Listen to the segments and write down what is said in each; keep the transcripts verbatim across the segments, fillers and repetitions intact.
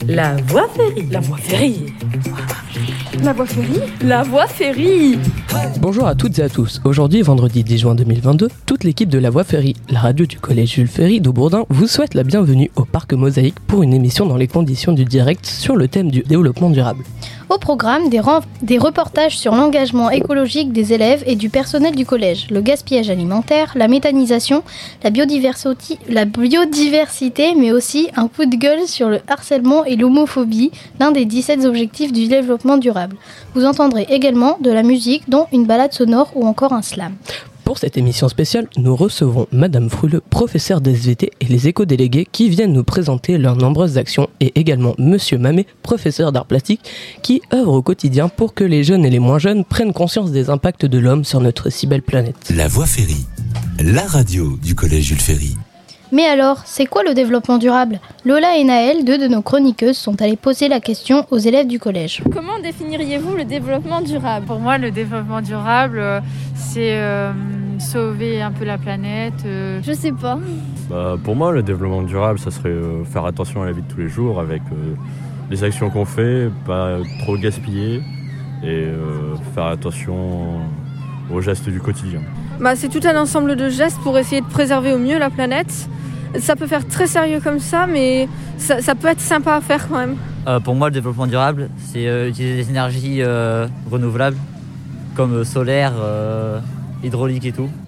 La voie ferry. La voie ferry. La voie ferry. La voie ferry. Bonjour à toutes et à tous. Aujourd'hui, vendredi dix juin deux mille vingt-deux, toute l'équipe de La Voie Ferry, la radio du collège Jules Ferry d'Aubourdin, vous souhaite la bienvenue au Parc Mosaïque pour une émission dans les conditions du direct sur le thème du développement durable. Au programme, des, ren- des reportages sur l'engagement écologique des élèves et du personnel du collège, le gaspillage alimentaire, la méthanisation, la, biodiversité, la biodiversité, mais aussi un coup de gueule sur le harcèlement et l'homophobie, l'un des dix-sept objectifs du développement durable. Vous entendrez également de la musique, dont une balade sonore ou encore un slam. Pour cette émission spéciale, nous recevons Madame Fruleux, professeure d'S V T, et les éco-délégués qui viennent nous présenter leurs nombreuses actions, et également Monsieur Mamet, professeur d'art plastique, qui œuvre au quotidien pour que les jeunes et les moins jeunes prennent conscience des impacts de l'homme sur notre si belle planète. La Voie Ferry, la radio du collège Jules Ferry. Mais alors, c'est quoi le développement durable ? Lola et Naël, deux de nos chroniqueuses, sont allées poser la question aux élèves du collège. Comment définiriez-vous le développement durable ? Pour moi, le développement durable, c'est euh, sauver un peu la planète. Euh... Je sais pas. Bah, pour moi, le développement durable, ça serait euh, faire attention à la vie de tous les jours avec euh, les actions qu'on fait, pas trop gaspiller et euh, faire attention aux gestes du quotidien. Bah, c'est tout un ensemble de gestes pour essayer de préserver au mieux la planète. Ça peut faire très sérieux comme ça, mais ça, ça peut être sympa à faire quand même. Euh, pour moi, le développement durable, c'est euh, utiliser des énergies euh, renouvelables, comme euh, solaire, euh, hydraulique et tout.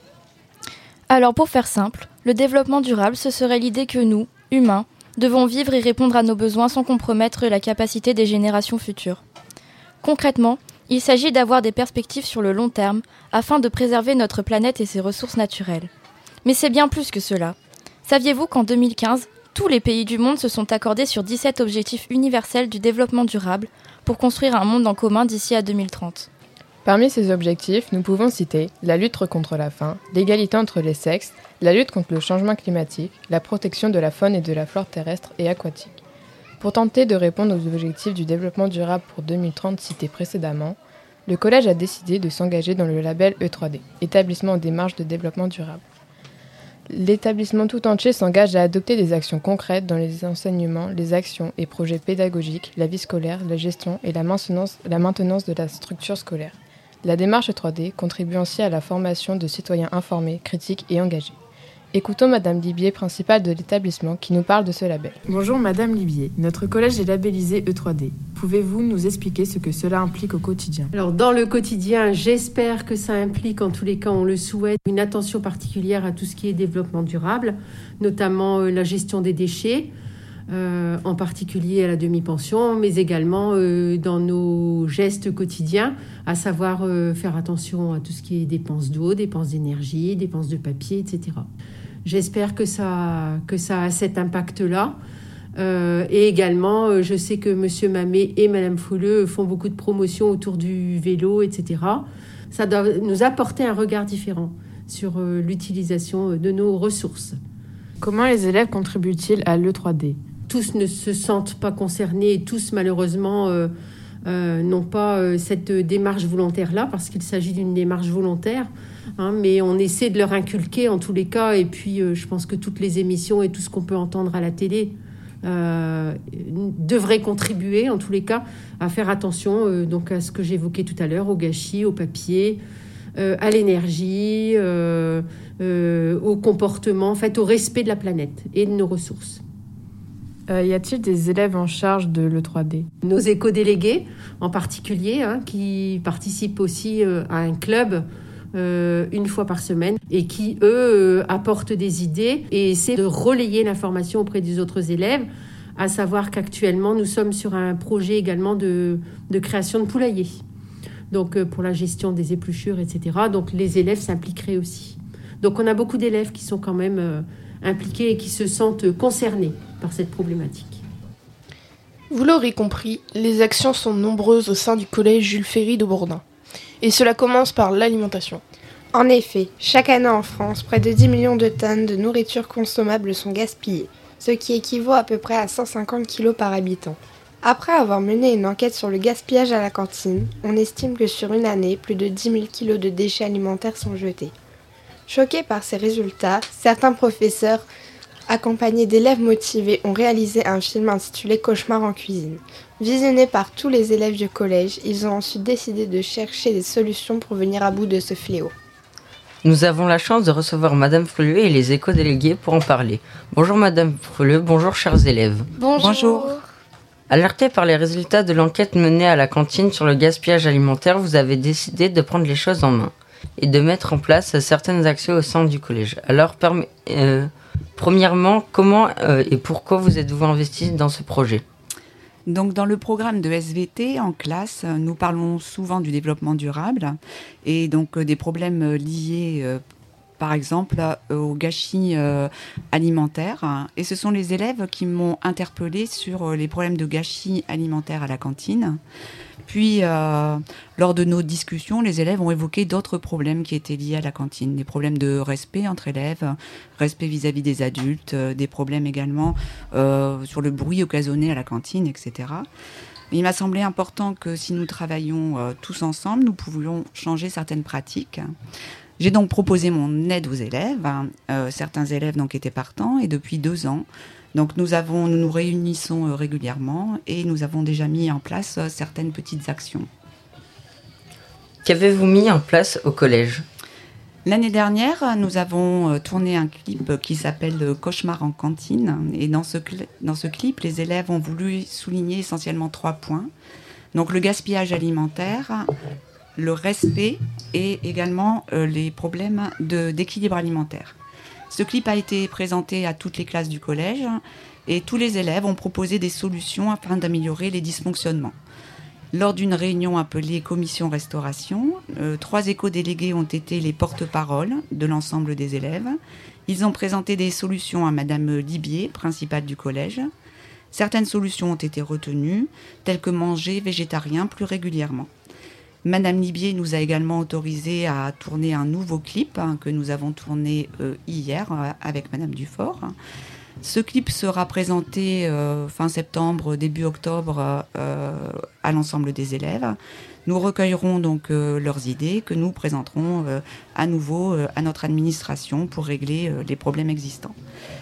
Alors pour faire simple, le développement durable, ce serait l'idée que nous, humains, devons vivre et répondre à nos besoins sans compromettre la capacité des générations futures. Concrètement, il s'agit d'avoir des perspectives sur le long terme afin de préserver notre planète et ses ressources naturelles. Mais c'est bien plus que cela. Saviez-vous qu'en deux mille quinze, tous les pays du monde se sont accordés sur dix-sept objectifs universels du développement durable pour construire un monde en commun d'ici à deux mille trente. Parmi ces objectifs, nous pouvons citer la lutte contre la faim, l'égalité entre les sexes, la lutte contre le changement climatique, la protection de la faune et de la flore terrestre et aquatique. Pour tenter de répondre aux objectifs du développement durable pour deux mille trente cités précédemment, le collège a décidé de s'engager dans le label E trois D, établissement en démarche de développement durable. L'établissement tout entier s'engage à adopter des actions concrètes dans les enseignements, les actions et projets pédagogiques, la vie scolaire, la gestion et la maintenance, la maintenance de la structure scolaire. La démarche E trois D contribue ainsi à la formation de citoyens informés, critiques et engagés. Écoutons Madame Libier, principale de l'établissement, qui nous parle de ce label. Bonjour Madame Libier, notre collège est labellisé E trois D. Pouvez-vous nous expliquer ce que cela implique au quotidien ? Alors dans le quotidien, j'espère que ça implique, en tous les cas on le souhaite, une attention particulière à tout ce qui est développement durable, notamment euh, la gestion des déchets, euh, en particulier à la demi-pension, mais également euh, dans nos gestes quotidiens, à savoir euh, faire attention à tout ce qui est dépenses d'eau, dépenses d'énergie, dépenses de papier, et cetera. J'espère que ça, que ça a cet impact-là. Euh, et également, euh, je sais que M. Mamet et Mme Fouleux font beaucoup de promotions autour du vélo, et cetera. Ça doit nous apporter un regard différent sur euh, l'utilisation de nos ressources. Comment les élèves contribuent-ils à l'E trois D ? Tous ne se sentent pas concernés, tous malheureusement euh, euh, n'ont pas euh, cette démarche volontaire-là, parce qu'il s'agit d'une démarche volontaire. Hein, mais on essaie de leur inculquer en tous les cas, et puis euh, je pense que toutes les émissions et tout ce qu'on peut entendre à la télé euh, devraient contribuer en tous les cas à faire attention euh, donc à ce que j'évoquais tout à l'heure, au gâchis, au papier, euh, à l'énergie, euh, euh, au comportement, en fait au respect de la planète et de nos ressources. Euh, y a-t-il des élèves en charge de l'E trois D ? Nos éco-délégués en particulier, hein, qui participent aussi euh, à un club Euh, une fois par semaine et qui, eux, euh, apportent des idées et essaient de relayer l'information auprès des autres élèves, à savoir qu'actuellement, nous sommes sur un projet également de, de création de poulailler, donc euh, pour la gestion des épluchures, et cetera. Donc les élèves s'impliqueraient aussi. Donc on a beaucoup d'élèves qui sont quand même euh, impliqués et qui se sentent concernés par cette problématique. Vous l'aurez compris, les actions sont nombreuses au sein du collège Jules Ferry d'Aubourdin. Et cela commence par l'alimentation. En effet, chaque année en France, près de dix millions de tonnes de nourriture consommable sont gaspillées, ce qui équivaut à peu près à cent cinquante kilos par habitant. Après avoir mené une enquête sur le gaspillage à la cantine, on estime que sur une année, plus de dix mille kilos de déchets alimentaires sont jetés. Choqués par ces résultats, certains professeurs accompagnés d'élèves motivés, ont réalisé un film intitulé Cauchemar en cuisine. Visionné par tous les élèves du collège, ils ont ensuite décidé de chercher des solutions pour venir à bout de ce fléau. Nous avons la chance de recevoir Madame Fruleux et les éco-délégués pour en parler. Bonjour Madame Fruleux, bonjour chers élèves. Bonjour. Bonjour. Alerté par les résultats de l'enquête menée à la cantine sur le gaspillage alimentaire, vous avez décidé de prendre les choses en main et de mettre en place certaines actions au sein du collège. Alors, perm- euh, premièrement, comment euh, et pourquoi vous êtes-vous investi dans ce projet ? Donc, dans le programme de S V T en classe, nous parlons souvent du développement durable et donc euh, des problèmes liés, euh, par exemple, euh, au gâchis euh, alimentaire. Et ce sont les élèves qui m'ont interpellée sur les problèmes de gâchis alimentaire à la cantine. Puis, euh, lors de nos discussions, les élèves ont évoqué d'autres problèmes qui étaient liés à la cantine. Des problèmes de respect entre élèves, respect vis-à-vis des adultes, euh, des problèmes également euh, sur le bruit occasionné à la cantine, et cetera. Il m'a semblé important que si nous travaillons euh, tous ensemble, nous pouvions changer certaines pratiques. J'ai donc proposé mon aide aux élèves. Euh, certains élèves donc étaient partants et depuis deux ans, donc nous avons, nous nous réunissons euh, régulièrement et nous avons déjà mis en place euh, certaines petites actions. Qu'avez-vous mis en place au collège ? L'année dernière, nous avons euh, tourné un clip qui s'appelle « Cauchemar en cantine ». Et dans ce, cl- dans ce clip, les élèves ont voulu souligner essentiellement trois points. Donc le gaspillage alimentaire, le respect et également euh, les problèmes de, d'équilibre alimentaire. Ce clip a été présenté à toutes les classes du collège et tous les élèves ont proposé des solutions afin d'améliorer les dysfonctionnements. Lors d'une réunion appelée commission restauration, euh, trois éco-délégués ont été les porte-paroles de l'ensemble des élèves. Ils ont présenté des solutions à Madame Libier, principale du collège. Certaines solutions ont été retenues, telles que manger végétarien plus régulièrement. Madame Libier nous a également autorisé à tourner un nouveau clip hein, que nous avons tourné euh, hier euh, avec Madame Dufort. Ce clip sera présenté euh, fin septembre, début octobre euh, à l'ensemble des élèves. Nous recueillerons donc euh, leurs idées que nous présenterons euh, à nouveau euh, à notre administration pour régler euh, les problèmes existants.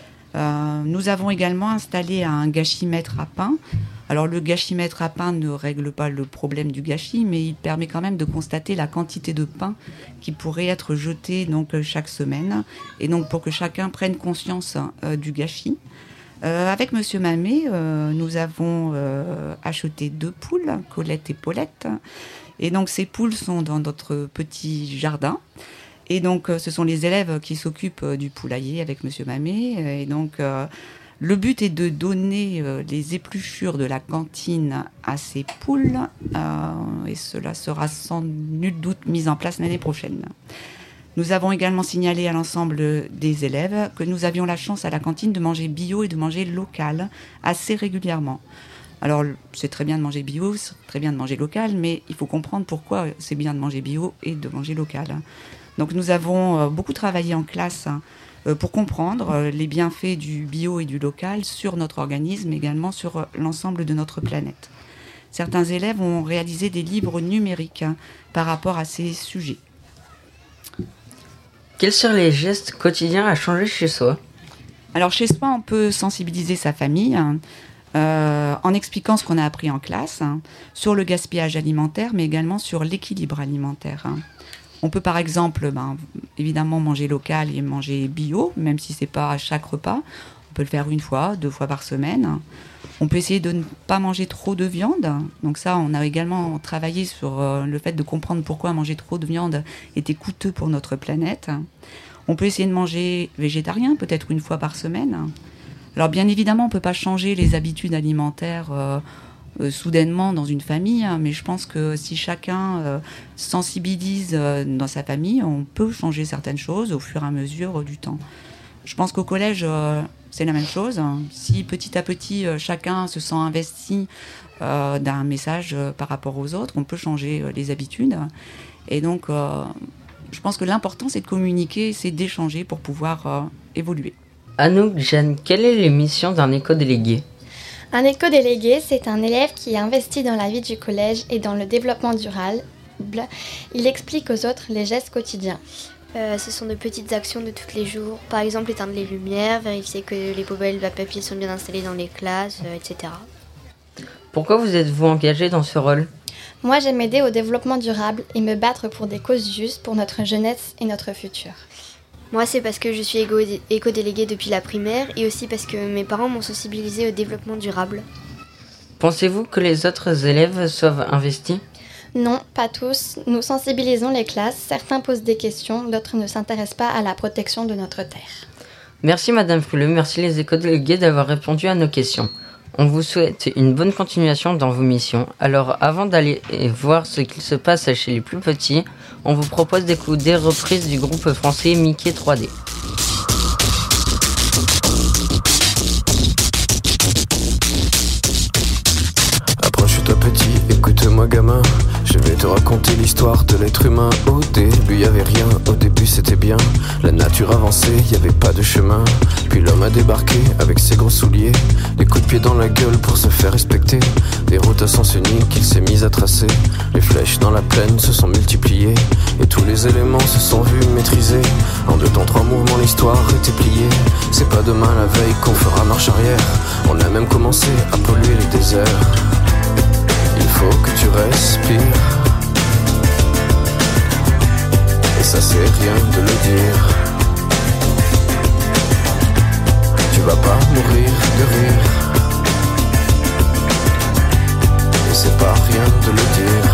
Euh, nous avons également installé un gâchimètre à pain. Alors le gâchimètre à pain ne règle pas le problème du gâchis, mais il permet quand même de constater la quantité de pain qui pourrait être jeté donc chaque semaine, et donc pour que chacun prenne conscience euh, du gâchis. Euh, avec Monsieur Mamet, euh, nous avons euh, acheté deux poules, Colette et Paulette, et donc ces poules sont dans notre petit jardin. Et donc, ce sont les élèves qui s'occupent du poulailler avec Monsieur Mamet. Et donc, euh, le but est de donner euh, les épluchures de la cantine à ces poules. Euh, et cela sera sans nul doute mis en place l'année prochaine. Nous avons également signalé à l'ensemble des élèves que nous avions la chance à la cantine de manger bio et de manger local assez régulièrement. Alors, c'est très bien de manger bio, c'est très bien de manger local, mais il faut comprendre pourquoi c'est bien de manger bio et de manger local. Donc nous avons euh, beaucoup travaillé en classe hein, euh, pour comprendre euh, les bienfaits du bio et du local sur notre organisme, mais également sur euh, l'ensemble de notre planète. Certains élèves ont réalisé des livres numériques hein, par rapport à ces sujets. Quels sont les gestes quotidiens à changer chez soi ? Alors chez soi, on peut sensibiliser sa famille hein, euh, en expliquant ce qu'on a appris en classe hein, sur le gaspillage alimentaire, mais également sur l'équilibre alimentaire. Hein. On peut par exemple, ben, évidemment, manger local et manger bio, même si ce n'est pas à chaque repas. On peut le faire une fois, deux fois par semaine. On peut essayer de ne pas manger trop de viande. Donc ça, on a également travaillé sur euh, le fait de comprendre pourquoi manger trop de viande était coûteux pour notre planète. On peut essayer de manger végétarien, peut-être une fois par semaine. Alors bien évidemment, on ne peut pas changer les habitudes alimentaires euh, Euh, soudainement dans une famille, hein, mais je pense que si chacun euh, sensibilise euh, dans sa famille, on peut changer certaines choses au fur et à mesure euh, du temps. Je pense qu'au collège, euh, c'est la même chose. Si petit à petit, euh, chacun se sent investi euh, d'un message euh, par rapport aux autres, on peut changer euh, les habitudes. Et donc, euh, je pense que l'important, c'est de communiquer, c'est d'échanger pour pouvoir euh, évoluer. Anouk, Jeanne, quelle est l'émission d'un éco-délégué ? Un éco-délégué, c'est un élève qui est investi dans la vie du collège et dans le développement durable. Il explique aux autres les gestes quotidiens. Euh, ce sont de petites actions de tous les jours. Par exemple, éteindre les lumières, vérifier que les poubelles à papier sont bien installées dans les classes, euh, et cetera. Pourquoi vous êtes-vous engagé dans ce rôle ? Moi, j'aime aider au développement durable et me battre pour des causes justes pour notre jeunesse et notre futur. Moi, c'est parce que je suis éco- éco-déléguée depuis la primaire et aussi parce que mes parents m'ont sensibilisée au développement durable. Pensez-vous que les autres élèves soient investis ? Non, pas tous. Nous sensibilisons les classes. Certains posent des questions, d'autres ne s'intéressent pas à la protection de notre terre. Merci Madame Fruleux, merci les éco-délégués d'avoir répondu à nos questions. On vous souhaite une bonne continuation dans vos missions. Alors avant d'aller voir ce qu'il se passe chez les plus petits, on vous propose d'écouter des reprises du groupe français Mickey trois D. Approche-toi petit, écoute-moi gamin. Je vais te raconter l'histoire de l'être humain. Au début y avait rien, au début c'était bien. La nature avançait, y avait pas de chemin. Puis l'homme a débarqué avec ses gros souliers, des coups de pied dans la gueule pour se faire respecter. Des routes à sens unique qu'il s'est mis à tracer. Les flèches dans la plaine se sont multipliées et tous les éléments se sont vus maîtrisés. En deux temps trois mouvements l'histoire était pliée. C'est pas demain la veille qu'on fera marche arrière. On a même commencé à polluer les déserts. Il faut que tu respires. Et ça c'est rien de le dire. Tu vas pas mourir de rire. Et c'est pas rien de le dire.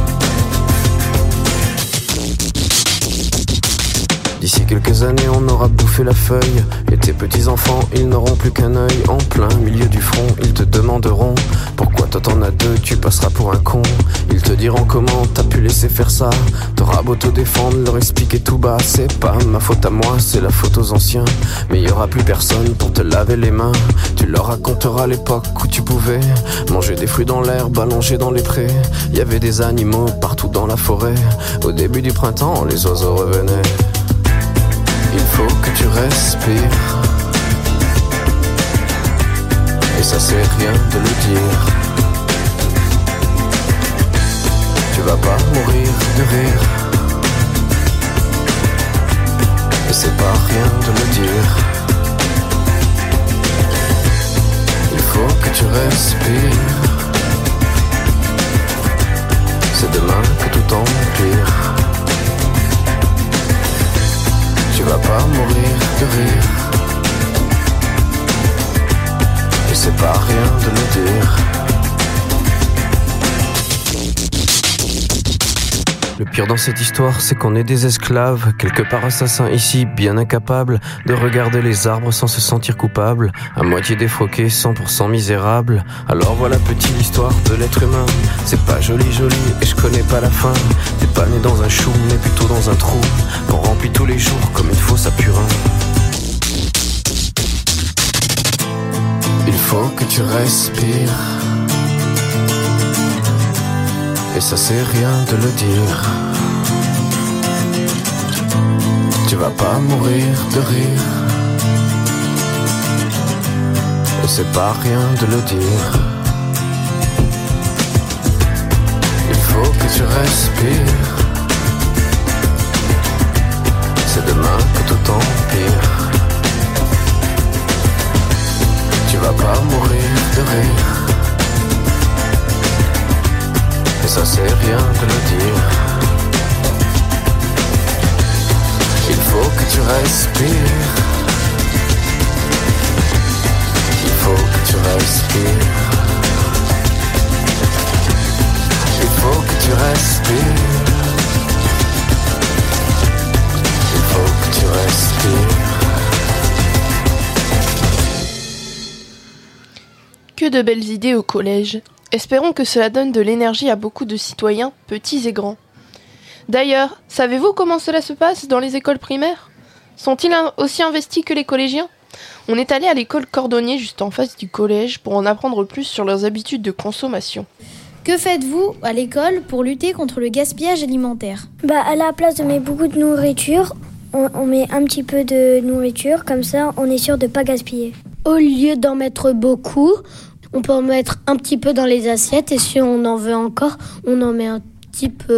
D'ici quelques années on aura bouffé la feuille. Et tes petits enfants ils n'auront plus qu'un œil. En plein milieu du front ils te demanderont pourquoi toi t'en as deux, tu passeras pour un con. Ils te diront comment t'as pu laisser faire ça. T'auras beau te défendre, leur expliquer tout bas. C'est pas ma faute à moi, c'est la faute aux anciens. Mais y aura plus personne pour te laver les mains. Tu leur raconteras l'époque où tu pouvais manger des fruits dans l'herbe, allongés dans les prés. Y avait des animaux partout dans la forêt. Au début du printemps, les oiseaux revenaient. Il faut que tu respires. Et ça c'est rien de le dire. Tu vas pas mourir de rire. Et c'est pas rien de le dire. Il faut que tu respires. C'est demain que tout empire. Tu vas pas mourir de rire. Et c'est pas rien de le dire. Le pire dans cette histoire, c'est qu'on est des esclaves, quelque part assassins ici, bien incapables de regarder les arbres sans se sentir coupables, à moitié défroqués, cent pour cent misérables. Alors voilà petite l'histoire de l'être humain. C'est pas joli joli et je connais pas la fin. T'es pas né dans un chou, mais plutôt dans un trou qu'on remplit tous les jours comme une fosse à purin. Il faut que tu respires. Et ça c'est rien de le dire. Tu vas pas mourir de rire. Et c'est pas rien de le dire. Il faut que tu respires. C'est demain que tout empire. Tu vas pas mourir de rire. Et ça c'est rien de le dire. Il faut que tu respires. Il faut que tu respires. Il faut que tu respires. Il faut que tu respires. Que de belles idées au collège. Espérons que cela donne de l'énergie à beaucoup de citoyens, petits et grands. D'ailleurs, savez-vous comment cela se passe dans les écoles primaires ? Sont-ils aussi investis que les collégiens ? On est allé à l'école Cordonnier juste en face du collège pour en apprendre plus sur leurs habitudes de consommation. Que faites-vous à l'école pour lutter contre le gaspillage alimentaire ? Bah, à la place de mettre beaucoup de nourriture, on, on met un petit peu de nourriture, comme ça on est sûr de ne pas gaspiller. Au lieu d'en mettre beaucoup, on peut en mettre un petit peu dans les assiettes et si on en veut encore, on en met un petit peu.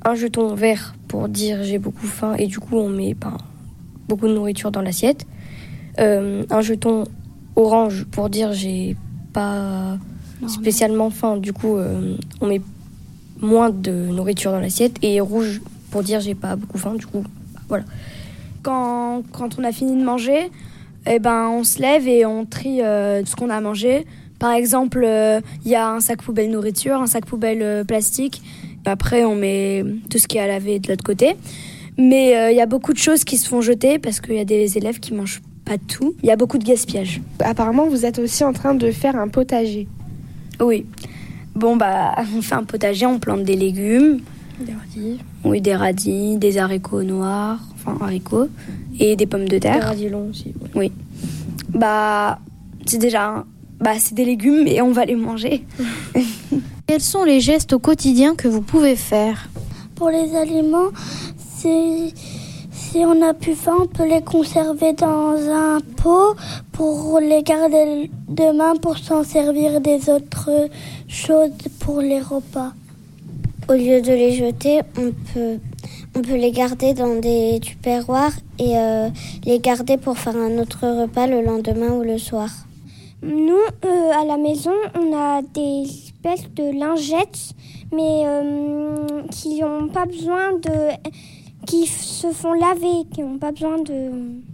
un jeton vert pour dire j'ai beaucoup faim et du coup on met ben, beaucoup de nourriture dans l'assiette. Euh, un jeton orange pour dire j'ai pas non, spécialement non. faim, du coup euh, on met moins de nourriture dans l'assiette. Et rouge pour dire j'ai pas beaucoup faim, du coup voilà. Quand, quand on a fini de manger, eh ben, on se lève et on trie euh, ce qu'on a mangé. Par exemple, il euh, y a un sac poubelle nourriture, un sac poubelle euh, plastique. Après, on met tout ce qui est à laver de l'autre côté. Mais il euh, y a beaucoup de choses qui se font jeter parce qu'il y a des élèves qui mangent pas tout. Il y a beaucoup de gaspillage. Apparemment, vous êtes aussi en train de faire un potager. Oui. Bon, bah, on fait un potager, on plante des légumes. Des radis. Oui, des radis, des haricots noirs, enfin haricots, et des pommes de terre. Des radis longs aussi. Oui. oui. Bah, c'est déjà... Bah, c'est des légumes et on va les manger. Quels sont les gestes au quotidien que vous pouvez faire ? Pour les aliments, c'est... si on a plus faim, on peut les conserver dans un pot pour les garder demain pour s'en servir des autres choses pour les repas. Au lieu de les jeter, on peut, on peut les garder dans des tupperwares et euh, les garder pour faire un autre repas le lendemain ou le soir. Nous, euh, à la maison, on a des espèces de lingettes, mais euh, qui n'ont pas besoin de... qui se font laver, qui n'ont pas besoin de,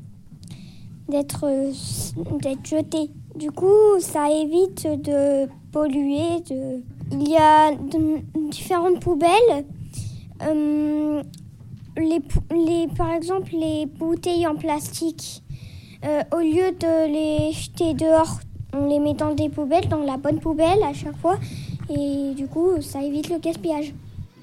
d'être, d'être jetées. Du coup, ça évite de polluer. De... Il y a de, différentes poubelles. Euh, les, les, par exemple, les bouteilles en plastique, euh, au lieu de les jeter dehors, on les met dans des poubelles, dans la bonne poubelle à chaque fois. Et du coup, ça évite le gaspillage.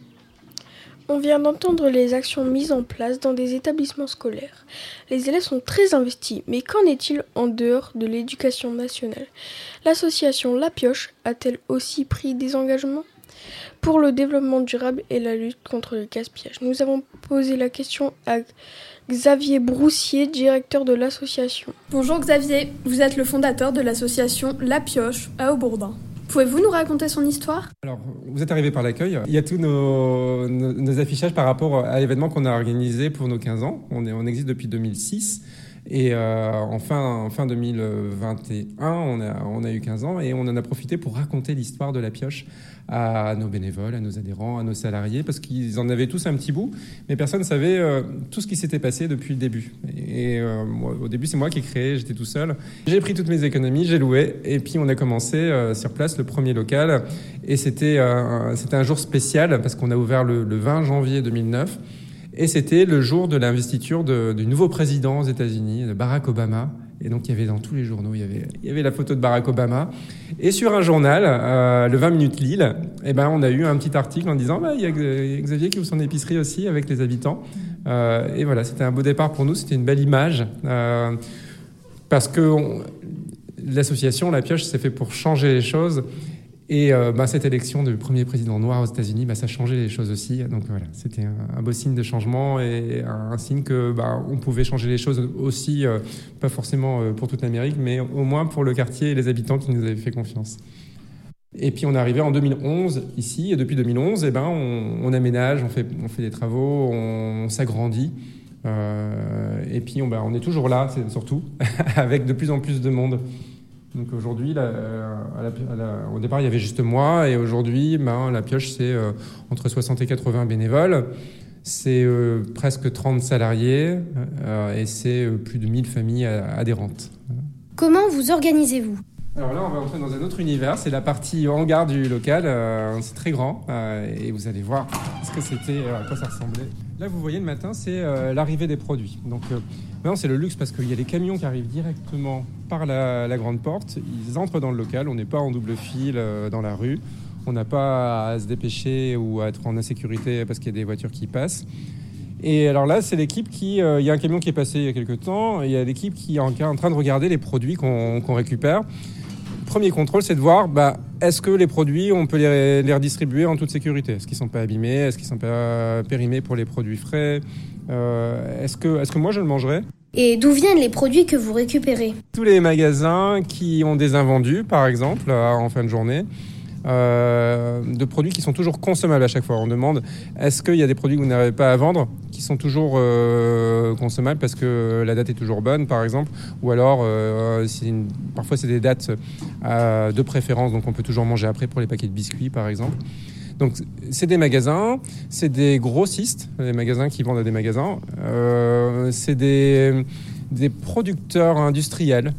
On vient d'entendre les actions mises en place dans des établissements scolaires. Les élèves sont très investis, mais qu'en est-il en dehors de l'éducation nationale ? L'association La Pioche a-t-elle aussi pris des engagements pour le développement durable et la lutte contre le gaspillage ? Nous avons posé la question à Xavier Broussier, directeur de l'association. Bonjour Xavier, vous êtes le fondateur de l'association La Pioche à Aubourdin. Pouvez-vous nous raconter son histoire ? Alors, vous êtes arrivé par l'accueil. Il y a tous nos, nos, nos affichages par rapport à l'événement qu'on a organisé pour nos quinze ans. On, est, on existe depuis deux mille six. Et euh, en, fin, en fin deux mille vingt et un, on a, on a eu quinze ans et on en a profité pour raconter l'histoire de La Pioche à nos bénévoles, à nos adhérents, à nos salariés, parce qu'ils en avaient tous un petit bout, mais personne ne savait euh, tout ce qui s'était passé depuis le début. Et euh, moi, au début, c'est moi qui ai créé, j'étais tout seul. J'ai pris toutes mes économies, j'ai loué, et puis on a commencé euh, sur place le premier local. Et c'était, euh, c'était un jour spécial, parce qu'on a ouvert le, le vingt janvier deux mille neuf. Et c'était le jour de l'investiture de, du nouveau président aux États-Unis, de Barack Obama. Et donc, il y avait dans tous les journaux, il y avait, il y avait la photo de Barack Obama. Et sur un journal, euh, le vingt minutes Lille, eh ben, on a eu un petit article en disant bah, il y a Xavier qui ouvre son épicerie aussi avec les habitants. Euh, et voilà, c'était un beau départ pour nous, c'était une belle image. Euh, parce que on, l'association La Pioche s'est fait pour changer les choses. Et euh, bah, cette élection du premier président noir aux États-Unis, bah, ça a changé les choses aussi. Donc voilà, c'était un, un beau signe de changement et un, un signe que bah, on pouvait changer les choses aussi, euh, pas forcément euh, pour toute l'Amérique, mais au moins pour le quartier et les habitants qui nous avaient fait confiance. Et puis on est arrivé en deux mille onze ici, et depuis deux mille onze, eh ben, on, on aménage, on fait, on fait des travaux, on, on s'agrandit. Euh, et puis on, bah, on est toujours là, c'est, surtout, avec de plus en plus de monde. Donc aujourd'hui, la, à la, à la, au départ, il y avait juste moi, et aujourd'hui, ben, La Pioche, c'est euh, entre soixante et quatre-vingts bénévoles, c'est euh, presque trente salariés, euh, et c'est euh, plus de mille familles adhérentes. Comment vous organisez-vous ? Alors là, on va entrer dans un autre univers, c'est la partie hangar du local, euh, c'est très grand, euh, et vous allez voir ce que c'était, euh, à quoi ça ressemblait. Là, vous voyez, le matin, c'est euh, l'arrivée des produits. Donc euh, maintenant, c'est le luxe parce qu'il y a les camions qui arrivent directement par la, la grande porte, ils entrent dans le local, on n'est pas en double fil euh, dans la rue, on n'a pas à se dépêcher ou à être en insécurité parce qu'il y a des voitures qui passent. Et alors là, c'est l'équipe qui... Euh, il y a un camion qui est passé il y a quelques temps, et il y a l'équipe qui est en, en train de regarder les produits qu'on, qu'on récupère. Premier contrôle, c'est de voir, bah, est-ce que les produits, on peut les, les redistribuer en toute sécurité ? Est-ce qu'ils ne sont pas abîmés ? Est-ce qu'ils ne sont pas périmés pour les produits frais ? euh, est-ce que, est-ce que moi, je le mangerais ? Et d'où viennent les produits que vous récupérez ? Tous les magasins qui ont des invendus, par exemple, en fin de journée, euh, de produits qui sont toujours consommables à chaque fois. On demande, est-ce qu'il y a des produits que vous n'arrivez pas à vendre qui sont toujours euh, consommables parce que la date est toujours bonne, par exemple, ou alors, euh, c'est une, parfois c'est des dates euh, de préférence, donc on peut toujours manger après pour les paquets de biscuits, par exemple. Donc, c'est des magasins, c'est des grossistes, des magasins qui vendent à des magasins, euh, c'est des, des producteurs industriels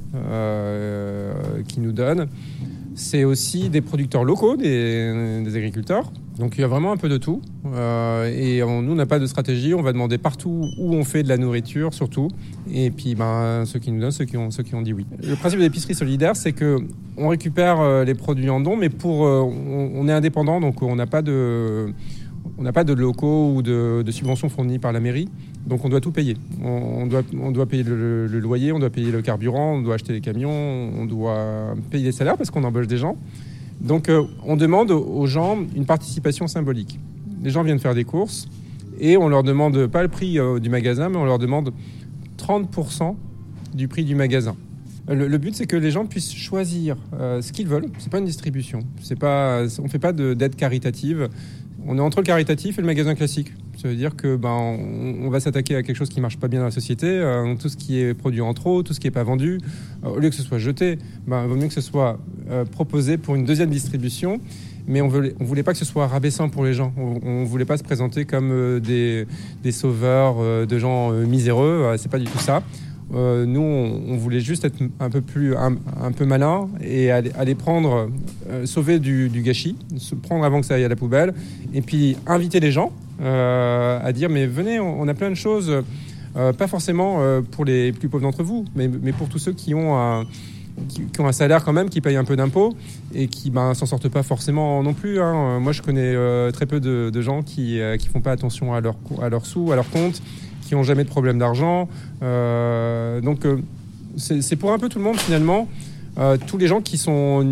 euh, qui nous donnent, c'est aussi des producteurs locaux, des, des agriculteurs. Donc, il y a vraiment un peu de tout. Euh, et on, nous, on n'a pas de stratégie, on va demander partout où on fait de la nourriture, surtout. Et puis, ben, ceux qui nous donnent, ceux qui ont, ceux qui ont dit oui. Le principe de l'épicerie solidaire, c'est que on récupère euh, les produits en don, mais pour, euh, on, on est indépendant, donc on n'a pas de, on n'a pas de locaux ou de, de subventions fournies par la mairie. Donc on doit tout payer. On, on, doit, on doit payer le, le loyer, on doit payer le carburant, on doit acheter les camions, on doit payer les salaires parce qu'on embauche des gens. Donc euh, on demande aux gens une participation symbolique. Les gens viennent faire des courses et on leur demande pas le prix euh, du magasin, mais on leur demande trente pour cent du prix du magasin. Le, le but, c'est que les gens puissent choisir euh, ce qu'ils veulent. C'est pas une distribution. C'est pas, on fait pas de, d'aide caritative. On est entre le caritatif et le magasin classique. Ça veut dire que ben on, on va s'attaquer à quelque chose qui marche pas bien dans la société, euh, tout ce qui est produit en trop, tout ce qui est pas vendu. Euh, au lieu que ce soit jeté, ben il vaut mieux que ce soit euh, proposé pour une deuxième distribution. Mais on voulait, on voulait pas que ce soit rabaissant pour les gens. On, on voulait pas se présenter comme euh, des, des sauveurs euh, de gens euh, miséreux. Euh, c'est pas du tout ça. Euh, nous, on, on voulait juste être un peu plus, un, un peu malin et aller, aller prendre, euh, sauver du, du gâchis, se prendre avant que ça aille à la poubelle, et puis inviter les gens euh, à dire mais venez, on, on a plein de choses, euh, pas forcément euh, pour les plus pauvres d'entre vous, mais, mais pour tous ceux qui ont un Qui, qui ont un salaire quand même, qui payent un peu d'impôts et qui ben, s'en sortent pas forcément non plus. Hein. Moi, je connais euh, très peu de, de gens qui euh, qui font pas attention à leurs à leurs sous, à leurs comptes, qui ont jamais de problème d'argent. Euh, donc, euh, c'est, c'est pour un peu tout le monde finalement. Euh, tous les gens qui sont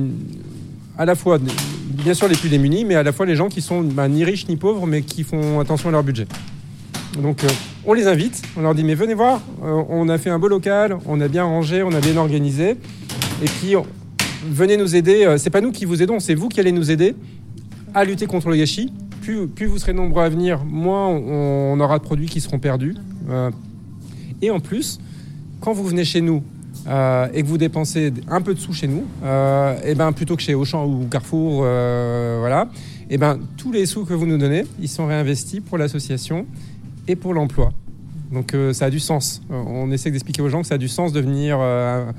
à la fois, bien sûr, les plus démunis, mais à la fois les gens qui sont ben, ni riches ni pauvres, mais qui font attention à leur budget. Donc, euh, on les invite, on leur dit mais venez voir, euh, on a fait un beau local, on a bien rangé, on a bien organisé. Et puis, on, venez nous aider. Euh, c'est pas nous qui vous aidons, c'est vous qui allez nous aider à lutter contre le gâchis. Plus, plus vous serez nombreux à venir, moins on, on aura de produits qui seront perdus. Euh, et en plus, quand vous venez chez nous euh, et que vous dépensez un peu de sous chez nous, euh, et ben plutôt que chez Auchan ou Carrefour, euh, voilà, et ben tous les sous que vous nous donnez, ils sont réinvestis pour l'association et pour l'emploi. Donc euh, ça a du sens. Euh, on essaie d'expliquer aux gens que ça a du sens de venir euh,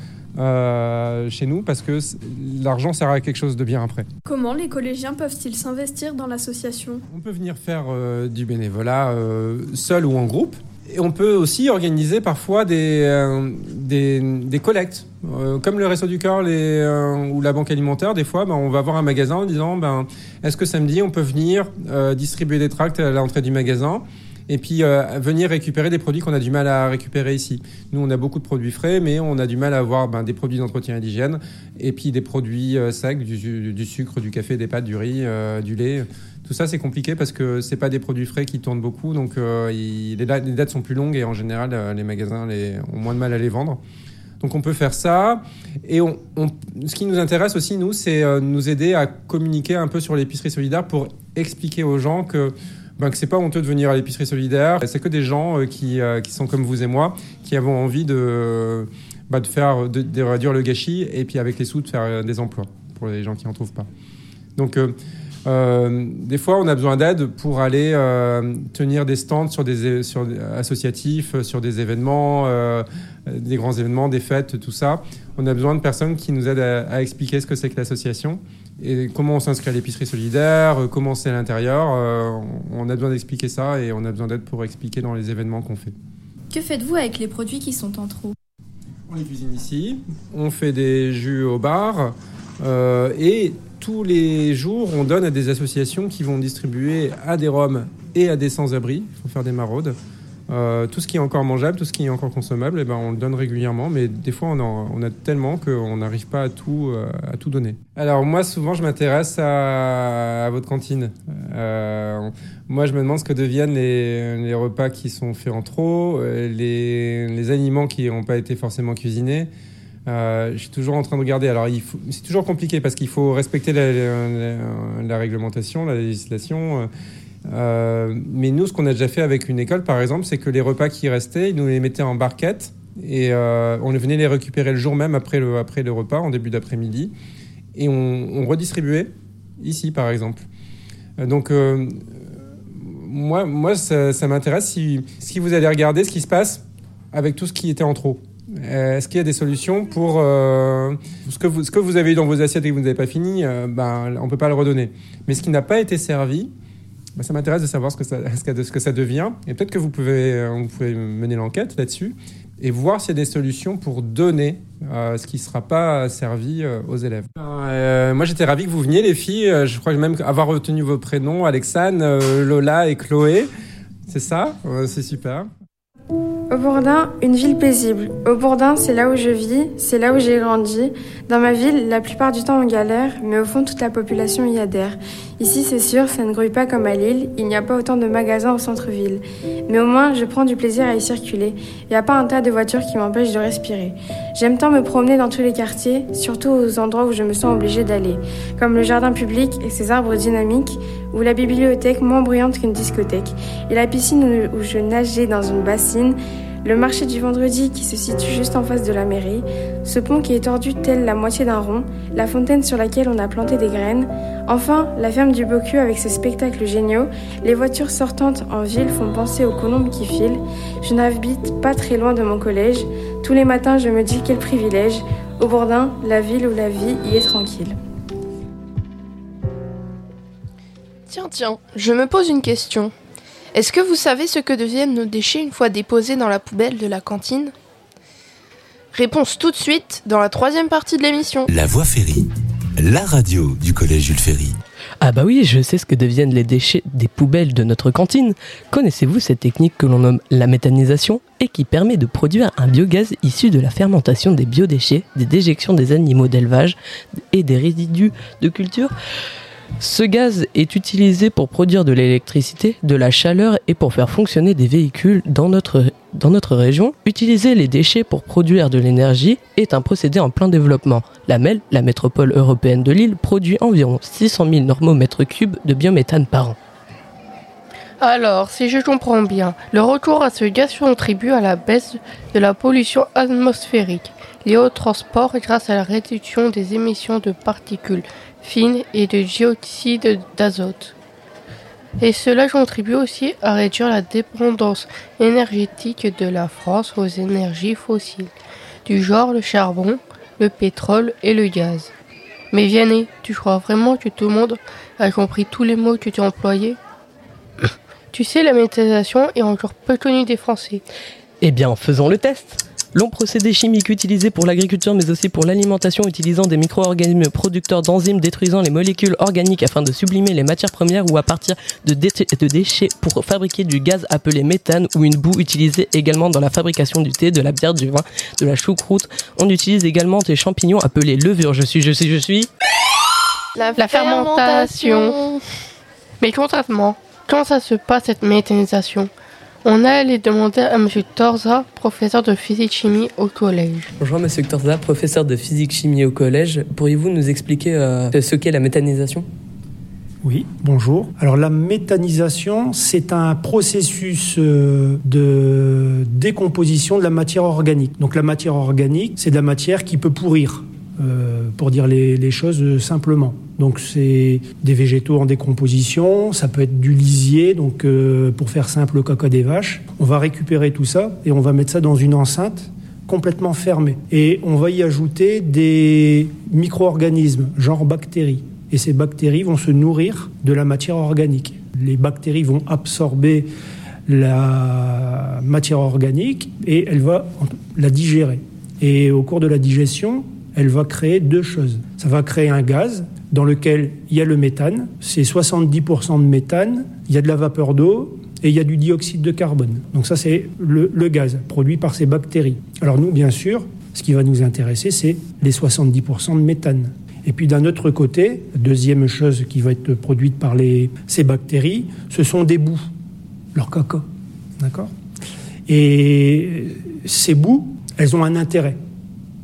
euh, chez nous parce que l'argent sert à quelque chose de bien après. Comment les collégiens peuvent-ils s'investir dans l'association ? On peut venir faire euh, du bénévolat euh, seul ou en groupe. Et on peut aussi organiser parfois des, euh, des, des collectes. Euh, comme le Resto du Cœur les, euh, ou la Banque Alimentaire, des fois, ben, on va voir un magasin en disant ben, est-ce que samedi, on peut venir euh, distribuer des tracts à l'entrée du magasin et puis euh, venir récupérer des produits qu'on a du mal à récupérer ici. Nous, on a beaucoup de produits frais, mais on a du mal à avoir ben, des produits d'entretien et d'hygiène et puis des produits euh, secs, du, du sucre, du café, des pâtes, du riz, euh, du lait. Tout ça, c'est compliqué parce que c'est pas des produits frais qui tournent beaucoup, donc euh, il, les, dates, les dates sont plus longues et en général, euh, les magasins les, ont moins de mal à les vendre. Donc on peut faire ça. Et on, on, ce qui nous intéresse aussi, nous, c'est euh, nous aider à communiquer un peu sur l'épicerie solidaire pour expliquer aux gens que ben, que c'est pas honteux de venir à l'épicerie solidaire. C'est que des gens euh, qui, euh, qui sont comme vous et moi, qui avons envie de, bah, de faire de, de réduire le gâchis et puis avec les sous de faire des emplois pour les gens qui en trouvent pas. Donc euh, Euh, des fois, on a besoin d'aide pour aller euh, tenir des stands sur des sur associatifs, sur des événements, euh, des grands événements, des fêtes, tout ça. On a besoin de personnes qui nous aident à, à expliquer ce que c'est que l'association et comment on s'inscrit à l'épicerie solidaire, comment c'est à l'intérieur. Euh, on a besoin d'expliquer ça et on a besoin d'aide pour expliquer dans les événements qu'on fait. Que faites-vous avec les produits qui sont en trop ? On les cuisine ici, on fait des jus au bar euh, et tous les jours, on donne à des associations qui vont distribuer à des Roms et à des sans-abri. Il faut faire des maraudes. Euh, tout ce qui est encore mangeable, tout ce qui est encore consommable, eh ben, on le donne régulièrement. Mais des fois, on, en, on a tellement qu'on n'arrive pas à tout, euh, à tout donner. Alors moi, souvent, je m'intéresse à, à votre cantine. Euh, moi, je me demande ce que deviennent les, les repas qui sont faits en trop, les, les aliments qui n'ont pas été forcément cuisinés. Euh, je suis toujours en train de regarder. Alors, il faut, c'est toujours compliqué parce qu'il faut respecter la, la, la réglementation, la législation. Euh, mais nous, ce qu'on a déjà fait avec une école, par exemple, c'est que les repas qui restaient, ils nous les mettaient en barquette et euh, on venait les récupérer le jour même après le, après le repas, en début d'après-midi, et on, on redistribuait ici, par exemple. Donc, euh, moi, moi ça, ça m'intéresse si, si vous allez regarder ce qui se passe avec tout ce qui était en trop. Est-ce qu'il y a des solutions pour euh, ce, que vous, ce que vous avez eu dans vos assiettes et que vous n'avez pas fini, euh, ben, on ne peut pas le redonner. Mais ce qui n'a pas été servi, ben, ça m'intéresse de savoir ce que ça, ce que ça devient. Et peut-être que vous pouvez, vous pouvez mener l'enquête là-dessus et voir s'il y a des solutions pour donner euh, ce qui ne sera pas servi euh, aux élèves. Euh, moi, j'étais ravi que vous veniez, les filles. Je crois même avoir retenu vos prénoms, Alexandre, euh, Lola et Chloé. C'est ça ? euh, C'est super. Aubourdin, une ville paisible. Aubourdin, c'est là où je vis, c'est là où j'ai grandi. Dans ma ville, la plupart du temps on galère, mais au fond toute la population y adhère. Ici, c'est sûr, ça ne grouille pas comme à Lille, il n'y a pas autant de magasins au centre-ville. Mais au moins, je prends du plaisir à y circuler. Il n'y a pas un tas de voitures qui m'empêchent de respirer. J'aime tant me promener dans tous les quartiers, surtout aux endroits où je me sens obligée d'aller, comme le jardin public et ses arbres dynamiques, ou la bibliothèque moins bruyante qu'une discothèque, et la piscine où je nageais dans une bassine, le marché du vendredi qui se situe juste en face de la mairie, ce pont qui est tordu tel la moitié d'un rond, la fontaine sur laquelle on a planté des graines, enfin la ferme du Bocu avec ses spectacles géniaux, les voitures sortantes en ville font penser aux colombes qui filent. Je n'habite pas très loin de mon collège, tous les matins je me dis quel privilège, Aubourdin, la ville où la vie y est tranquille. Tiens, tiens, je me pose une question. Est-ce que vous savez ce que deviennent nos déchets une fois déposés dans la poubelle de la cantine ? Réponse tout de suite dans la troisième partie de l'émission. La Voix Ferry, la radio du collège Jules Ferry. Ah bah oui, je sais ce que deviennent les déchets des poubelles de notre cantine. Connaissez-vous cette technique que l'on nomme la méthanisation et qui permet de produire un biogaz issu de la fermentation des biodéchets, des déjections des animaux d'élevage et des résidus de culture ? Ce gaz est utilisé pour produire de l'électricité, de la chaleur et pour faire fonctionner des véhicules dans notre, dans notre région. Utiliser les déchets pour produire de l'énergie est un procédé en plein développement. La M E L, la métropole européenne de Lille, produit environ six cent mille normaux mètres cubes de biométhane par an. Alors, si je comprends bien, le retour à ce gaz contribue à la baisse de la pollution atmosphérique liée au transport grâce à la réduction des émissions de particules fines et de dioxyde d'azote. Et cela contribue aussi à réduire la dépendance énergétique de la France aux énergies fossiles, du genre le charbon, le pétrole et le gaz. Mais Vianney, tu crois vraiment que tout le monde a compris tous les mots que tu as employés ? Tu sais, la méthanisation est encore peu connue des Français. Eh bien, faisons le test. Long procédé chimique utilisé pour l'agriculture mais aussi pour l'alimentation, utilisant des micro-organismes producteurs d'enzymes détruisant les molécules organiques afin de sublimer les matières premières ou à partir de, dé- de déchets pour fabriquer du gaz appelé méthane ou une boue utilisée également dans la fabrication du thé, de la bière, du vin, de la choucroute. On utilise également des champignons appelés levures. Je suis, je suis, je suis... La, la fermentation. fermentation. Mais concrètement, comment ça se passe cette méthanisation ? On a allé demander à M. Torza, professeur de physique-chimie au collège. Bonjour M. Torza, professeur de physique-chimie au collège. Pourriez-vous nous expliquer euh, ce qu'est la méthanisation ? Oui, bonjour. Alors la méthanisation, c'est un processus euh, de décomposition de la matière organique. Donc la matière organique, c'est de la matière qui peut pourrir, euh, pour dire les, les choses simplement. Donc c'est des végétaux en décomposition, ça peut être du lisier, donc euh, pour faire simple le caca des vaches. On va récupérer tout ça et on va mettre ça dans une enceinte complètement fermée. Et on va y ajouter des micro-organismes, genre bactéries. Et ces bactéries vont se nourrir de la matière organique. Les bactéries vont absorber la matière organique et elle va la digérer. Et au cours de la digestion, elle va créer deux choses. Ça va créer un gaz dans lequel il y a le méthane, c'est soixante-dix pour cent de méthane, il y a de la vapeur d'eau et il y a du dioxyde de carbone. Donc ça, c'est le, le gaz produit par ces bactéries. Alors nous, bien sûr, ce qui va nous intéresser, c'est les soixante-dix pour cent de méthane. Et puis d'un autre côté, deuxième chose qui va être produite par les, ces bactéries, ce sont des boues, leur caca, d'accord ? Et ces boues, elles ont un intérêt.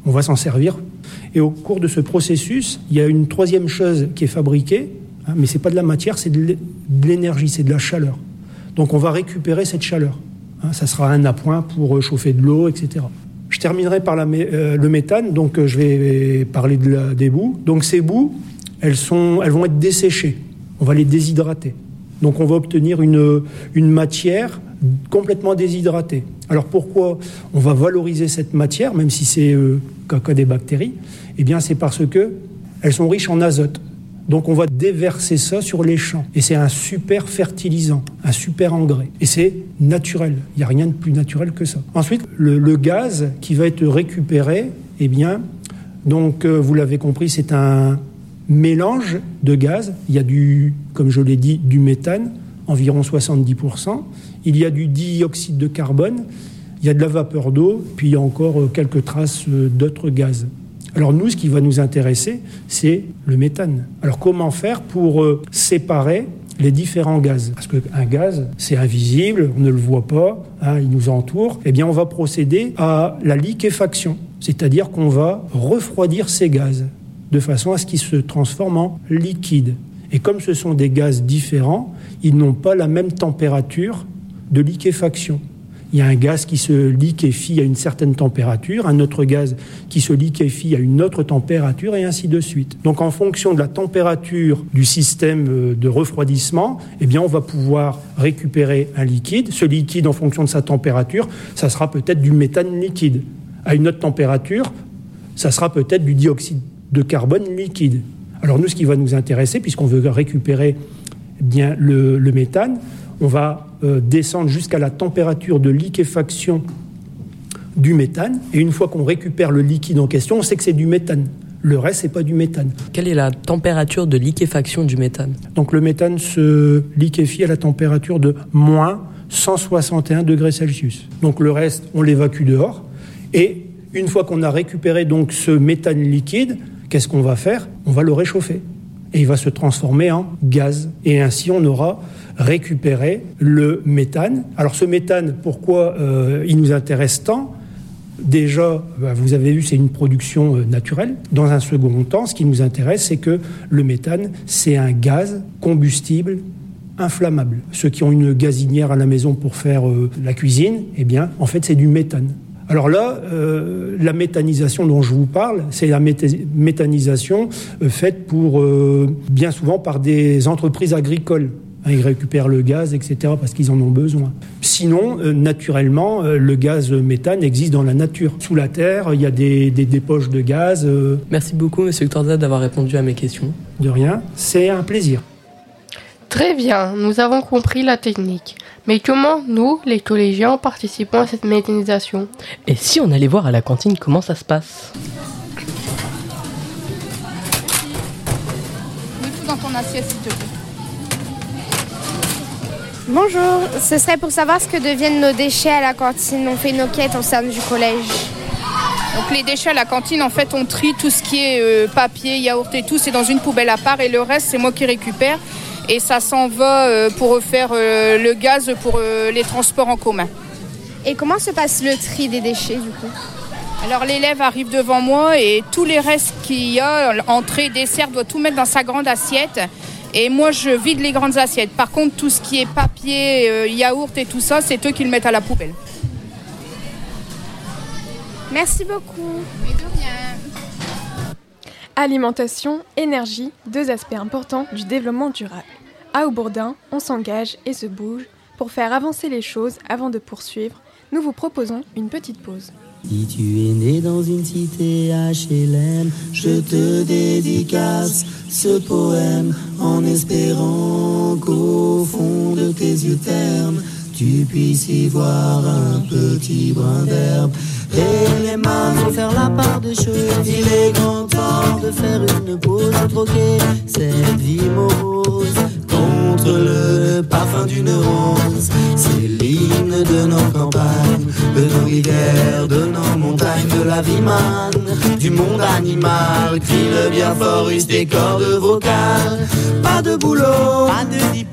On va s'en servir. Et au cours de ce processus, il y a une troisième chose qui est fabriquée, hein, mais ce n'est pas de la matière, c'est de l'énergie, c'est de la chaleur. Donc on va récupérer cette chaleur. Hein, ça sera un appoint pour chauffer de l'eau, et cetera. Je terminerai par la, euh, le méthane, donc euh, je vais parler de la, des boues. Donc ces boues, elles, sont, elles vont être desséchées. On va les déshydrater. Donc on va obtenir une, une matière complètement déshydratée. Alors pourquoi on va valoriser cette matière, même si c'est euh, caca des bactéries? Eh bien c'est parce que elles sont riches en azote. Donc on va déverser ça sur les champs. Et c'est un super fertilisant, un super engrais. Et c'est naturel. Il n'y a rien de plus naturel que ça. Ensuite, le, le gaz qui va être récupéré, eh bien, donc euh, vous l'avez compris, c'est un mélange de gaz. Il y a du, comme je l'ai dit, du méthane, environ soixante-dix pour cent. Il y a du dioxyde de carbone, il y a de la vapeur d'eau, puis il y a encore euh, quelques traces euh, d'autres gaz. Alors nous, ce qui va nous intéresser, c'est le méthane. Alors comment faire pour euh, séparer les différents gaz? Parce qu'un gaz, c'est invisible, on ne le voit pas, hein, il nous entoure. Eh bien, on va procéder à la liquéfaction, c'est-à-dire qu'on va refroidir ces gaz de façon à ce qu'ils se transforment en liquide. Et comme ce sont des gaz différents, ils n'ont pas la même température de liquéfaction. Il y a un gaz qui se liquéfie à une certaine température, un autre gaz qui se liquéfie à une autre température, et ainsi de suite. Donc en fonction de la température du système de refroidissement, eh bien on va pouvoir récupérer un liquide. Ce liquide, en fonction de sa température, ça sera peut-être du méthane liquide. À une autre température, ça sera peut-être du dioxyde de carbone liquide. Alors nous, ce qui va nous intéresser, puisqu'on veut récupérer eh bien, le, le méthane, on va euh, descendre jusqu'à la température de liquéfaction du méthane. Et une fois qu'on récupère le liquide en question, on sait que c'est du méthane. Le reste, c'est pas du méthane. Quelle est la température de liquéfaction du méthane? Donc le méthane se liquéfie à la température de moins cent soixante et un degrés Celsius. Donc le reste, on l'évacue dehors. Et une fois qu'on a récupéré donc ce méthane liquide, qu'est-ce qu'on va faire? On va le réchauffer. Et il va se transformer en gaz. Et ainsi, on aura récupéré le méthane. Alors ce méthane, pourquoi euh, il nous intéresse tant? Déjà, bah, vous avez vu, c'est une production euh, naturelle. Dans un second temps, ce qui nous intéresse, c'est que le méthane, c'est un gaz combustible inflammable. Ceux qui ont une gazinière à la maison pour faire euh, la cuisine, eh bien, en fait, c'est du méthane. Alors là, euh, la méthanisation dont je vous parle, c'est la méta- méthanisation euh, faite pour, euh, bien souvent par des entreprises agricoles. Hein, ils récupèrent le gaz, et cetera, parce qu'ils en ont besoin. Sinon, euh, naturellement, euh, le gaz méthane existe dans la nature. Sous la terre, il y a des, des, des poches de gaz. Euh... Merci beaucoup, Monsieur Torza, d'avoir répondu à mes questions. De rien, c'est un plaisir. Très bien, nous avons compris la technique. Mais comment nous, les collégiens, participons à cette méthanisation? Et si on allait voir à la cantine comment ça se passe? Mets tout dans ton assiette, s'il te plaît. Bonjour, ce serait pour savoir ce que deviennent nos déchets à la cantine. On fait une enquête au sein du collège. Donc les déchets à la cantine, en fait, on trie tout ce qui est euh, papier, yaourt et tout, c'est dans une poubelle à part, et le reste, c'est moi qui récupère. Et ça s'en va euh, pour faire euh, le gaz pour euh, les transports en commun. Et comment se passe le tri des déchets, du coup? Alors l'élève arrive devant moi et tous les restes qu'il y a, entrée, dessert, doit tout mettre dans sa grande assiette. Et moi, je vide les grandes assiettes. Par contre, tout ce qui est papier, euh, yaourt et tout ça, c'est eux qui le mettent à la poubelle. Merci beaucoup. Mais de rien. Alimentation, énergie, deux aspects importants du développement durable. À Aubourdin, on s'engage et se bouge pour faire avancer les choses avant de poursuivre. Nous vous proposons une petite pause. Si tu es né dans une cité H L M, je te dédicace ce poème en espérant qu'au fond de tes yeux ternes, tu puisses y voir un petit brin d'herbe. Et les mains vont faire la part des choses. Il est grand temps de faire une pause, de troquer cette vie morose contre le parfum d'une rose. C'est l'hymne de nos campagnes, de nos rivières, de nos montagnes, de la vie manne, du monde animal. Crie le bien fort, use tes cordes vocales. Pas de boulot, pas de diplôme,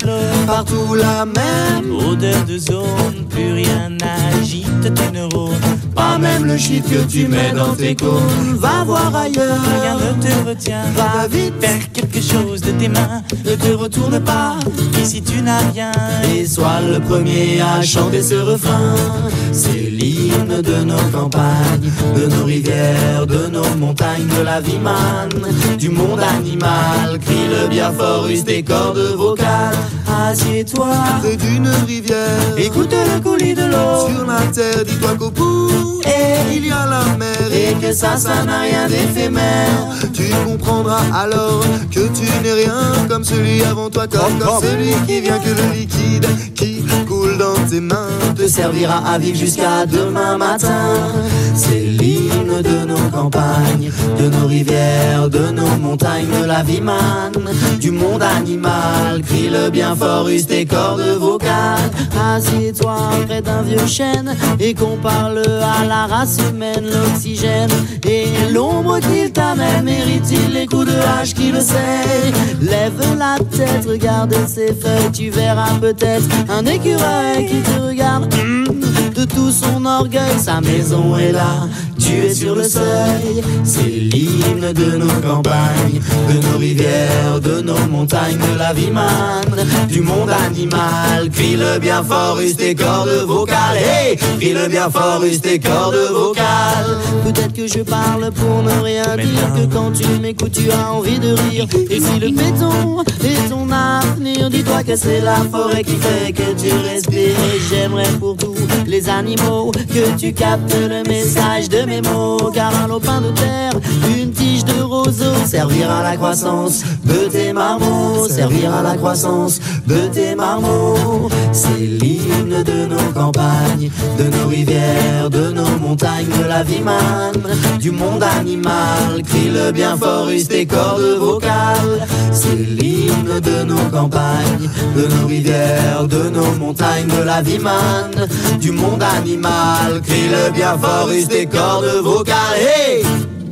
partout la même odeur de zone, plus rien n'agite tes neurones. Pas même le shit que tu mets dans tes cônes. Va voir ailleurs, rien ne te retient. Va vite, faire quelque chose de tes mains. Ne te retourne pas, ici tu n'as rien. Et sois le premier à chanter ce refrain. C'est l'hymne de nos campagnes, de nos rivières, de nos montagnes, de la vie man, du monde animal. Crie-le bien fort, use tes cordes vocales. Assieds-toi près d'une rivière, écoute le coulis de l'eau. Sur la terre, dis-toi qu'au bout et il y a la mer, et que ça, ça n'a rien d'éphémère. Tu comprendras alors que tu n'es rien comme celui avant toi, comme, comme celui qui vient, que le liquide qui coule dans tes mains te servira à vivre jusqu'à demain matin. C'est l'hymne de nos campagnes, de nos rivières, de nos montagnes, de la vie man, du monde animal. Crie-le bien fort, use tes cordes vocales. Assieds-toi près d'un vieux chêne et compare-le à la race humaine. L'oxygène et l'ombre qu'il t'amène, mérite-t-il les coups de hache qui le sait? Lève la tête, regarde ses feuilles, tu verras peut-être un écureuil qui te regarde. De tout son orgueil, sa maison est là, tu es sur le seuil. C'est l'hymne de nos campagnes, de nos rivières, de nos montagnes, de la vie man, du monde animal. Crie-le bien fort, use tes cordes vocales. Hey, crie-le bien fort, use tes cordes vocales. Peut-être que je parle pour ne rien dire, que quand tu m'écoutes tu as envie de rire. Et si le béton est ton avenir, dis-toi que c'est la forêt qui fait que tu respires. Et j'aimerais pour tous les animaux que tu captes le message de mes mots, car un lopin de terre, une tige de roseau servira à la croissance de tes marmots, servira à la croissance de tes marmots. C'est l'hymne de nos campagnes, de nos rivières, de nos montagnes, de la vie man, du monde animal. Crie-le bien fort, use tes cordes vocales. C'est l'hymne de nos campagnes, de nos rivières, de nos montagnes, de la vie man, du monde animal. Crie-le bien fort, use tes cordes vocales. Hey!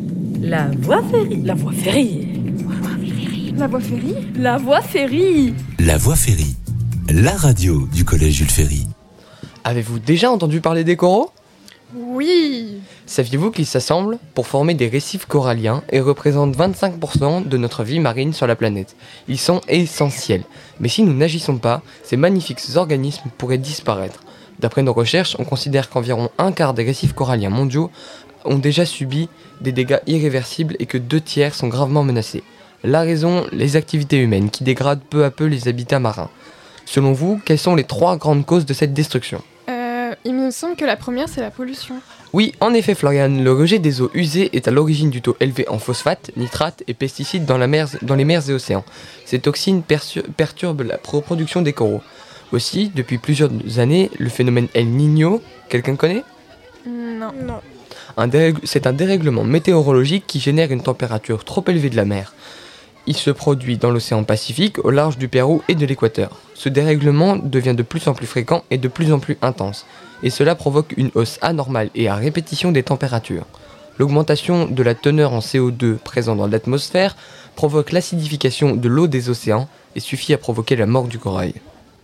La voie ferry. La voie ferry. La voie ferry. La voie ferry. La voie ferry. La radio du collège Jules Ferry. Avez-vous déjà entendu parler des coraux ? Oui. Saviez-vous qu'ils s'assemblent pour former des récifs coralliens et représentent vingt-cinq pour cent de notre vie marine sur la planète ? Ils sont essentiels. Mais si nous n'agissons pas, ces magnifiques organismes pourraient disparaître. D'après nos recherches, on considère qu'environ un quart des récifs coralliens mondiaux ont déjà subi des dégâts irréversibles et que deux tiers sont gravement menacés. La raison, les activités humaines qui dégradent peu à peu les habitats marins. Selon vous, quelles sont les trois grandes causes de cette destruction ? euh, Il me semble que la première, c'est la pollution. Oui, en effet, Florian, le rejet des eaux usées est à l'origine du taux élevé en phosphate, nitrates et pesticides dans, la mer, dans les mers et océans. Ces toxines persu- perturbent la reproduction des coraux. Aussi, depuis plusieurs années, le phénomène El Niño, quelqu'un connaît ? Non. Non. Un dérègle, c'est un dérèglement météorologique qui génère une température trop élevée de la mer. Il se produit dans l'océan Pacifique, au large du Pérou et de l'Équateur. Ce dérèglement devient de plus en plus fréquent et de plus en plus intense, et cela provoque une hausse anormale et à répétition des températures. L'augmentation de la teneur en C O deux présent dans l'atmosphère provoque l'acidification de l'eau des océans et suffit à provoquer la mort du corail.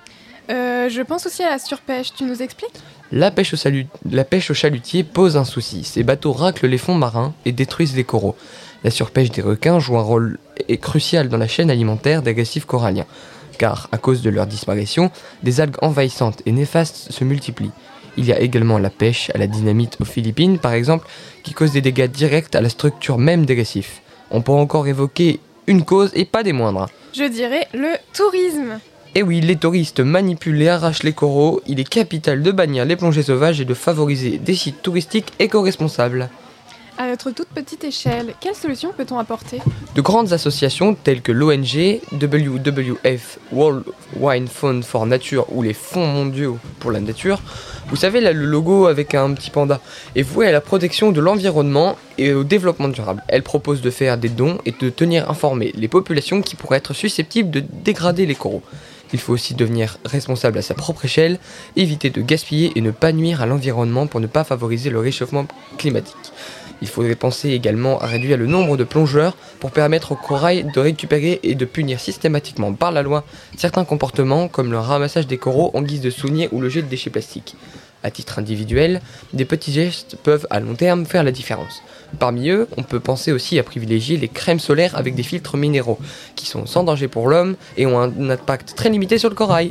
Euh, je pense aussi à la surpêche, tu nous expliques ? La pêche, au salut... la pêche au chalutier pose un souci. Ces bateaux raclent les fonds marins et détruisent les coraux. La surpêche des requins joue un rôle crucial dans la chaîne alimentaire des récifs coralliens, car, à cause de leur disparition, des algues envahissantes et néfastes se multiplient. Il y a également la pêche à la dynamite aux Philippines, par exemple, qui cause des dégâts directs à la structure même des récifs. On peut encore évoquer une cause et pas des moindres. Je dirais le tourisme. Et oui, les touristes manipulent et arrachent les coraux. Il est capital de bannir les plongées sauvages et de favoriser des sites touristiques éco-responsables. À notre toute petite échelle, quelles solutions peut-on apporter ? De grandes associations telles que l'O N G, W W F, World Wide Fund for Nature ou les Fonds mondiaux pour la nature, vous savez là le logo avec un petit panda, est voué à la protection de l'environnement et au développement durable. Elle propose de faire des dons et de tenir informées les populations qui pourraient être susceptibles de dégrader les coraux. Il faut aussi devenir responsable à sa propre échelle, éviter de gaspiller et ne pas nuire à l'environnement pour ne pas favoriser le réchauffement climatique. Il faudrait penser également à réduire le nombre de plongeurs pour permettre au corail de récupérer et de punir systématiquement par la loi certains comportements comme le ramassage des coraux en guise de souliers ou le jet de déchets plastiques. À titre individuel, des petits gestes peuvent à long terme faire la différence. Parmi eux, on peut penser aussi à privilégier les crèmes solaires avec des filtres minéraux, qui sont sans danger pour l'homme et ont un impact très limité sur le corail.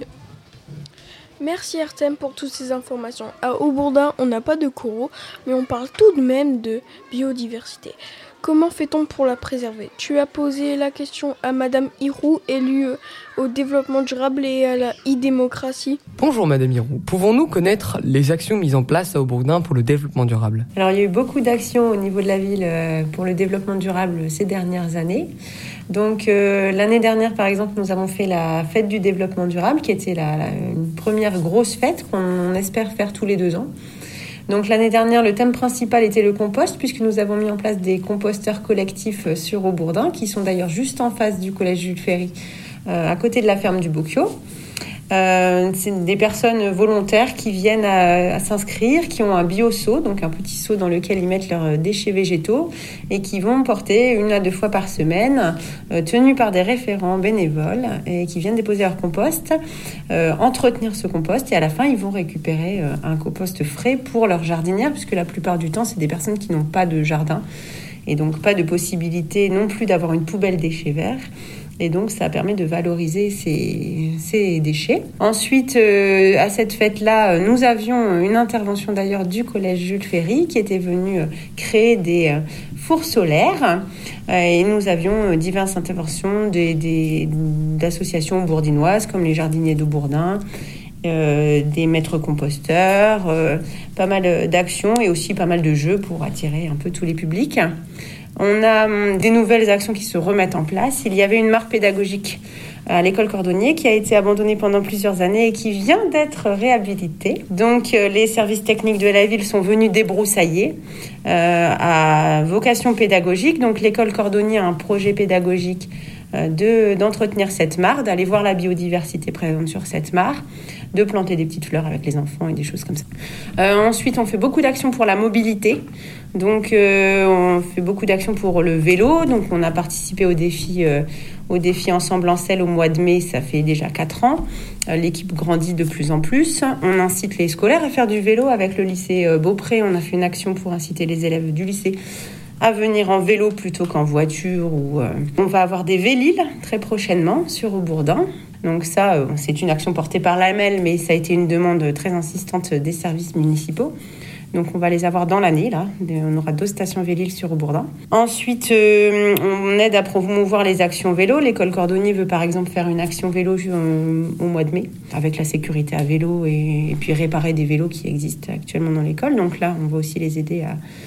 Merci Artem pour toutes ces informations. À Aubourdin, on n'a pas de coraux, mais on parle tout de même de biodiversité. Comment fait-on pour la préserver ? Tu as posé la question à Madame Hirou, élue au développement durable et à la e-démocratie. Bonjour Madame Hirou, pouvons-nous connaître les actions mises en place à Aubourdin pour le développement durable ? Alors il y a eu beaucoup d'actions au niveau de la ville pour le développement durable ces dernières années. Donc euh, l'année dernière par exemple, nous avons fait la fête du développement durable qui était la, la, une première grosse fête qu'on espère faire tous les deux ans. Donc l'année dernière, le thème principal était le compost, puisque nous avons mis en place des composteurs collectifs sur Aubourdin, qui sont d'ailleurs juste en face du collège Jules Ferry, euh, à côté de la ferme du Bocchio. Euh, c'est des personnes volontaires qui viennent à, à s'inscrire, qui ont un bio-seau, donc un petit seau dans lequel ils mettent leurs déchets végétaux et qui vont porter une à deux fois par semaine, euh, tenus par des référents bénévoles et qui viennent déposer leur compost, euh, entretenir ce compost et à la fin ils vont récupérer euh, un compost frais pour leur jardinière, puisque la plupart du temps c'est des personnes qui n'ont pas de jardin et donc pas de possibilité non plus d'avoir une poubelle déchets verts. Et donc, ça permet de valoriser ces, ces déchets. Ensuite, euh, à cette fête-là, nous avions une intervention d'ailleurs du collège Jules Ferry qui était venu créer des euh, fours solaires. Euh, et nous avions diverses interventions des, des, d'associations bourdinoises comme les jardiniers d'Aubourdin, euh, des maîtres composteurs, euh, pas mal d'actions et aussi pas mal de jeux pour attirer un peu tous les publics. On a des nouvelles actions qui se remettent en place. Il y avait une mare pédagogique à l'école Cordonnier qui a été abandonnée pendant plusieurs années et qui vient d'être réhabilitée. Donc les services techniques de la ville sont venus débroussailler euh, à vocation pédagogique. Donc l'école Cordonnier a un projet pédagogique euh, de, d'entretenir cette mare, d'aller voir la biodiversité présente sur cette mare, de planter des petites fleurs avec les enfants et des choses comme ça. Euh, ensuite, on fait beaucoup d'actions pour la mobilité. Donc, euh, on fait beaucoup d'actions pour le vélo. Donc, on a participé au défi, euh, au défi Ensemble en selle au mois de mai. Ça fait déjà quatre ans. Euh, l'équipe grandit de plus en plus. On incite les scolaires à faire du vélo. Avec le lycée euh, Beaupré, on a fait une action pour inciter les élèves du lycée à venir en vélo plutôt qu'en voiture. Ou, euh, on va avoir des Véliles très prochainement sur Aubourdin. Donc ça, euh, c'est une action portée par l'A M L, mais ça a été une demande très insistante des services municipaux. Donc on va les avoir dans l'année, là. On aura deux stations Vélil sur Aubourdin. Ensuite, euh, on aide à promouvoir les actions vélo. L'école Cordonnier veut par exemple faire une action vélo euh, au mois de mai, avec la sécurité à vélo et, et puis réparer des vélos qui existent actuellement dans l'école. Donc là, on va aussi les aider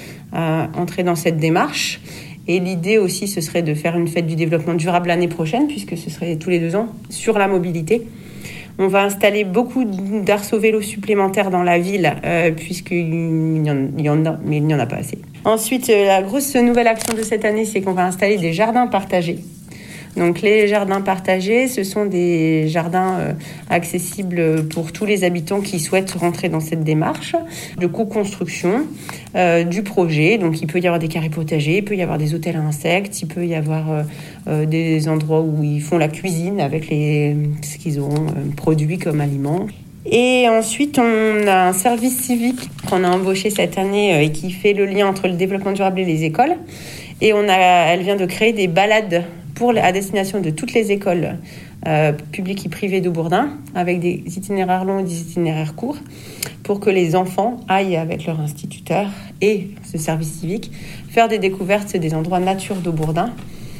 à, à entrer dans cette démarche. Et l'idée aussi, ce serait de faire une fête du développement durable l'année prochaine, puisque ce serait tous les deux ans, sur la mobilité. On va installer beaucoup d'arceaux vélos supplémentaires dans la ville, euh, puisqu'il y, en, il y en a, mais il n'y en a pas assez. Ensuite, euh, la grosse nouvelle action de cette année, c'est qu'on va installer des jardins partagés. Donc les jardins partagés, ce sont des jardins euh, accessibles pour tous les habitants qui souhaitent rentrer dans cette démarche de co-construction euh, du projet. Donc il peut y avoir des carrés potagers, il peut y avoir des hôtels à insectes, il peut y avoir euh, euh, des endroits où ils font la cuisine avec les, ce qu'ils auront euh, produit comme aliments. Et ensuite, on a un service civique qu'on a embauché cette année euh, et qui fait le lien entre le développement durable et les écoles. Et on a, elle vient de créer des balades pour, à destination de toutes les écoles euh, publiques et privées d'Aubourdin, avec des itinéraires longs et des itinéraires courts, pour que les enfants aillent avec leur instituteur et ce service civique faire des découvertes des endroits nature d'Aubourdin,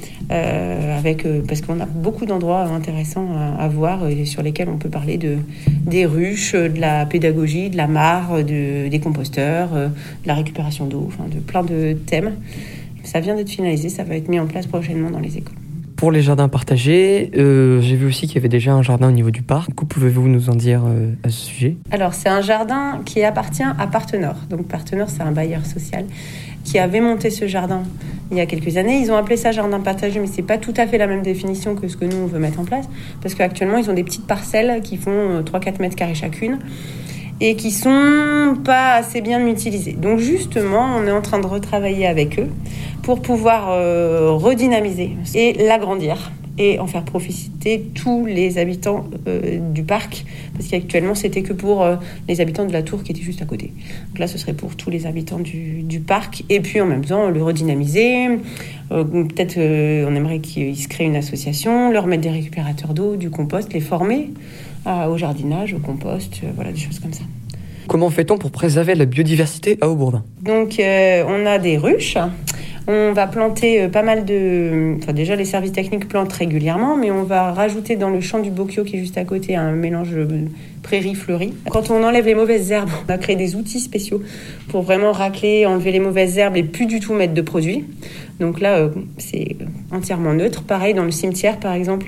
euh, avec, euh, parce qu'on a beaucoup d'endroits intéressants à, à voir et sur lesquels on peut parler de, des ruches, de la pédagogie, de la mare, de, des composteurs, euh, de la récupération d'eau, enfin de plein de thèmes. Ça vient d'être finalisé, ça va être mis en place prochainement dans les écoles. Pour les jardins partagés, euh, j'ai vu aussi qu'il y avait déjà un jardin au niveau du parc. Du coup, pouvez-vous nous en dire euh, à ce sujet ? Alors, c'est un jardin qui appartient à Partenor. Donc, Partenor, c'est un bailleur social qui avait monté ce jardin il y a quelques années. Ils ont appelé ça jardin partagé, mais c'est pas tout à fait la même définition que ce que nous, on veut mettre en place. Parce qu'actuellement, ils ont des petites parcelles qui font trois à quatre mètres carrés chacune. et qui sont pas assez bien utilisés. Donc justement, on est en train de retravailler avec eux pour pouvoir euh, redynamiser et l'agrandir et en faire profiter tous les habitants euh, du parc, parce qu'actuellement c'était que pour euh, les habitants de la tour qui étaient juste à côté. Donc là ce serait pour tous les habitants du, du parc, et puis en même temps le redynamiser. Euh, peut-être euh, on aimerait qu'ils se créent une association, leur mettre des récupérateurs d'eau, du compost, les former euh, au jardinage, au compost, euh, voilà, des choses comme ça. Comment fait-on pour préserver la biodiversité à Haubourdin ? Donc euh, on a des ruches. On va planter pas mal de... Enfin, déjà, les services techniques plantent régulièrement, mais on va rajouter dans le champ du Bocchio, qui est juste à côté, un mélange prairie-fleurie. Quand on enlève les mauvaises herbes, on a créé des outils spéciaux pour vraiment racler, enlever les mauvaises herbes et plus du tout mettre de produits. Donc là, euh, c'est entièrement neutre. Pareil, dans le cimetière, par exemple,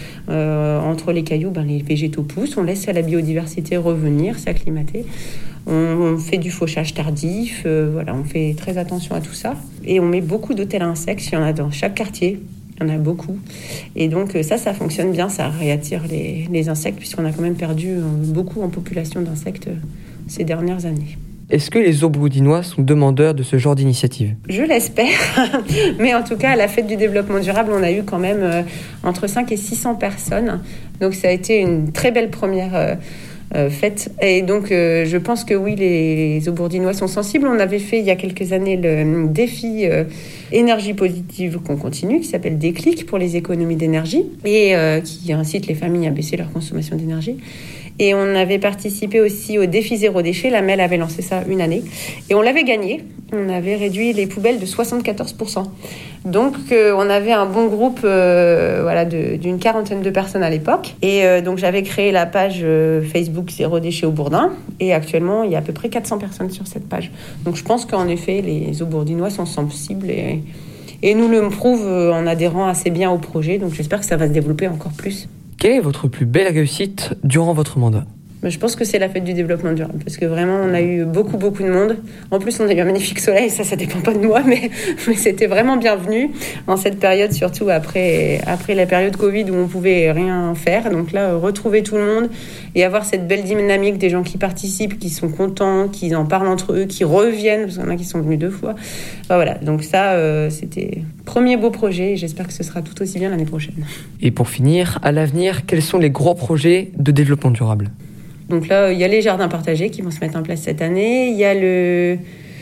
euh, entre les cailloux, ben, les végétaux poussent. On laisse la biodiversité revenir, s'acclimater. On, on fait du fauchage tardif, euh, voilà, on fait très attention à tout ça. Et on met beaucoup d'hôtels à insectes, il y en a dans chaque quartier, il y en a beaucoup. Et donc ça, ça fonctionne bien, ça réattire les, les insectes, puisqu'on a quand même perdu euh, beaucoup en population d'insectes euh, ces dernières années. Est-ce que les Haubourdinois sont demandeurs de ce genre d'initiative ? Je l'espère, mais en tout cas, à la fête du développement durable, on a eu quand même euh, entre cinq et six cents personnes. Donc ça a été une très belle première... Euh, Euh, faite. Et donc, euh, je pense que oui, les, les Haubourdinois sont sensibles. On avait fait il y a quelques années le défi euh, énergie positive qu'on continue, qui s'appelle Déclic pour les économies d'énergie et euh, qui incite les familles à baisser leur consommation d'énergie. Et on avait participé aussi au défi zéro déchet. La M E L avait lancé ça une année. Et on l'avait gagné. On avait réduit les poubelles de soixante-quatorze pour cent. Donc, euh, on avait un bon groupe euh, voilà, de, d'une quarantaine de personnes à l'époque. Et euh, donc, j'avais créé la page euh, Facebook Zéro Déchet Haubourdin. Et actuellement, il y a à peu près quatre cents personnes sur cette page. Donc, je pense qu'en effet, les Haubourdinois sont sensibles et, et nous le prouvent en adhérant assez bien au projet. Donc, j'espère que ça va se développer encore plus. Quelle est votre plus belle réussite durant votre mandat ? Je pense que c'est la fête du développement durable, parce que vraiment, on a eu beaucoup, beaucoup de monde. En plus, on a eu un magnifique soleil, ça, ça dépend pas de moi, mais, mais c'était vraiment bienvenu en cette période, surtout après, après la période Covid où on pouvait rien faire. Donc là, retrouver tout le monde et avoir cette belle dynamique des gens qui participent, qui sont contents, qui en parlent entre eux, qui reviennent, parce qu'il y en a qui sont venus deux fois. Enfin, voilà, donc ça, euh, c'était premier beau projet et j'espère que ce sera tout aussi bien l'année prochaine. Et pour finir, à l'avenir, quels sont les gros projets de développement durable ? Donc là, il y a les jardins partagés qui vont se mettre en place cette année. Il y a le,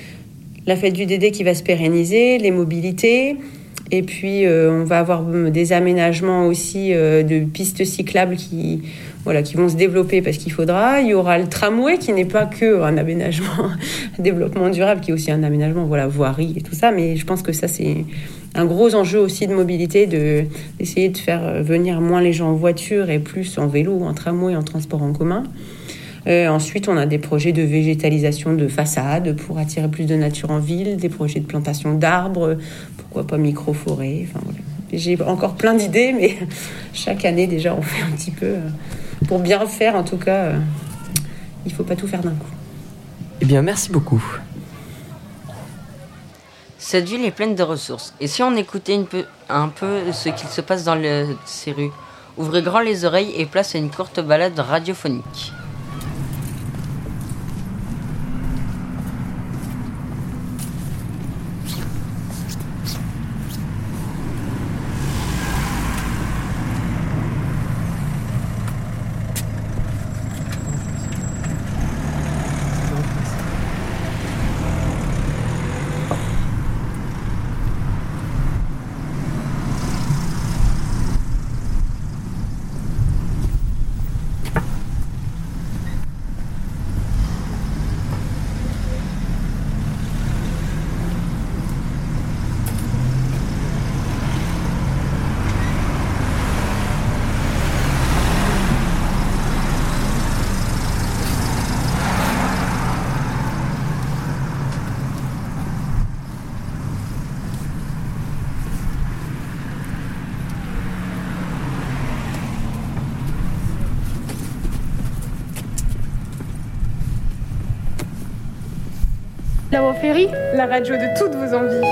la fête du Dédé qui va se pérenniser, les mobilités. Et puis, euh, on va avoir des aménagements aussi euh, de pistes cyclables qui, voilà, qui vont se développer parce qu'il faudra. Il y aura le tramway qui n'est pas qu'un aménagement développement durable, qui est aussi un aménagement voilà, voirie et tout ça. Mais je pense que ça, c'est un gros enjeu aussi de mobilité, de, d'essayer de faire venir moins les gens en voiture et plus en vélo, en tramway, en transport en commun. Euh, ensuite, on a des projets de végétalisation de façades pour attirer plus de nature en ville, des projets de plantation d'arbres, pourquoi pas micro-forêt. Enfin, voilà. J'ai encore plein d'idées, mais chaque année, déjà, on fait un petit peu. Euh, pour bien faire, en tout cas, euh, il ne faut pas tout faire d'un coup. Eh bien, merci beaucoup. Cette ville est pleine de ressources. Et si on écoutait une peu, un peu ce qu'il se passe dans le, ces rues ? Ouvrez grand les oreilles et place à une courte balade radiophonique. La Voix Ferry, la radio de toutes vos envies.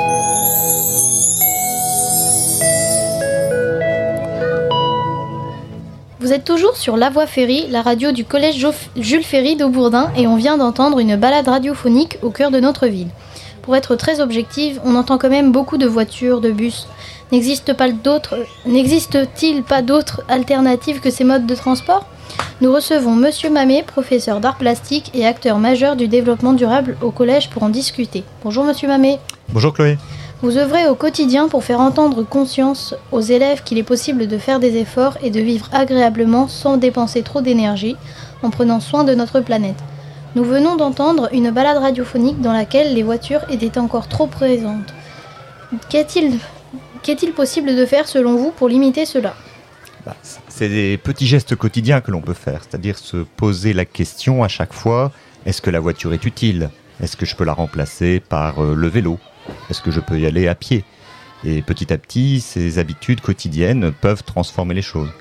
Vous êtes toujours sur La Voie Ferry, la radio du collège Jules Ferry d'Aubourdin, et on vient d'entendre une balade radiophonique au cœur de notre ville. Pour être très objective, on entend quand même beaucoup de voitures, de bus. N'existe pas d'autres, n'existe-t-il pas d'autres alternatives que ces modes de transport ? Nous recevons Monsieur Mamet, professeur d'art plastique et acteur majeur du développement durable au collège pour en discuter. Bonjour Monsieur Mamet. Bonjour Chloé. Vous œuvrez au quotidien pour faire entendre conscience aux élèves qu'il est possible de faire des efforts et de vivre agréablement sans dépenser trop d'énergie, en prenant soin de notre planète. Nous venons d'entendre une balade radiophonique dans laquelle les voitures étaient encore trop présentes. Qu'est-il, qu'est-il possible de faire selon vous pour limiter cela ? Bah, c'est des petits gestes quotidiens que l'on peut faire, c'est-à-dire se poser la question à chaque fois, est-ce que la voiture est utile ? Est-ce que je peux la remplacer par euh, le vélo ? Est-ce que je peux y aller à pied ? Et petit à petit, ces habitudes quotidiennes peuvent transformer les choses.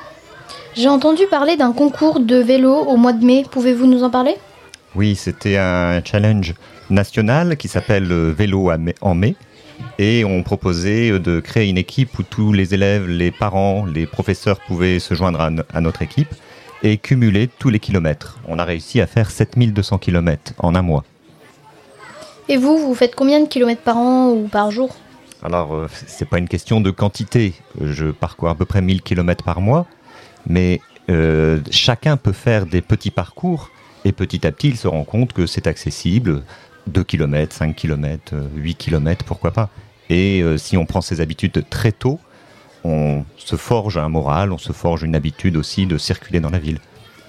J'ai entendu parler d'un concours de vélo au mois de mai. Pouvez-vous nous en parler ? Oui, c'était un challenge national qui s'appelle Vélo en mai. Et on proposait de créer une équipe où tous les élèves, les parents, les professeurs pouvaient se joindre à, no- à notre équipe et cumuler tous les kilomètres. On a réussi à faire sept mille deux cents kilomètres en un mois. Et vous, vous faites combien de kilomètres par an ou par jour ? Alors, euh, c'est pas une question de quantité. Je parcours à peu près mille kilomètres par mois, mais euh, chacun peut faire des petits parcours et petit à petit, il se rend compte que c'est accessible. deux kilomètres, cinq kilomètres, huit kilomètres, pourquoi pas. Et euh, si on prend ces habitudes très tôt, on se forge un moral, on se forge une habitude aussi de circuler dans la ville.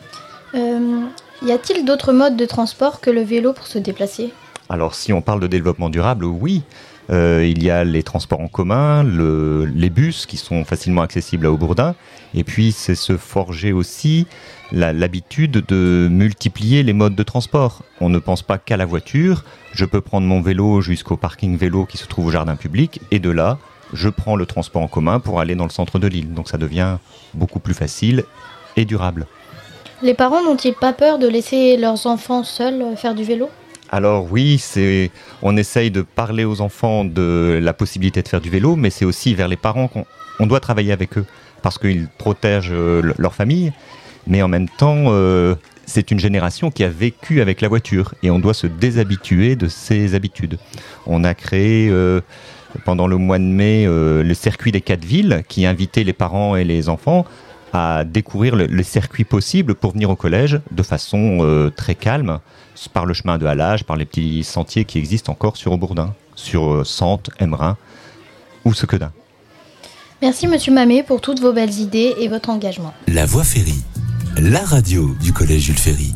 Euh, y a-t-il d'autres modes de transport que le vélo pour se déplacer ? Alors si on parle de développement durable, oui. Euh, il y a les transports en commun, le, les bus qui sont facilement accessibles à Aubourdin. Et puis c'est se forger aussi la, l'habitude de multiplier les modes de transport. On ne pense pas qu'à la voiture. Je peux prendre mon vélo jusqu'au parking vélo qui se trouve au jardin public. Et de là, je prends le transport en commun pour aller dans le centre de l'île. Donc ça devient beaucoup plus facile et durable. Les parents n'ont-ils pas peur de laisser leurs enfants seuls faire du vélo ? Alors oui, c'est, on essaye de parler aux enfants de la possibilité de faire du vélo, mais c'est aussi vers les parents qu'on on doit travailler avec eux, parce qu'ils protègent euh, leur famille, mais en même temps, euh, c'est une génération qui a vécu avec la voiture, et on doit se déshabituer de ces habitudes. On a créé euh, pendant le mois de mai euh, le circuit des quatre villes, qui invitait les parents et les enfants à découvrir le, le circuit possible pour venir au collège de façon euh, très calme, par le chemin de halage, par les petits sentiers qui existent encore sur Aubourdin, sur euh, Sante, Emmerin ou Sequedin. Merci Monsieur Mamet pour toutes vos belles idées et votre engagement. La Voie Ferry, la radio du collège Jules Ferry.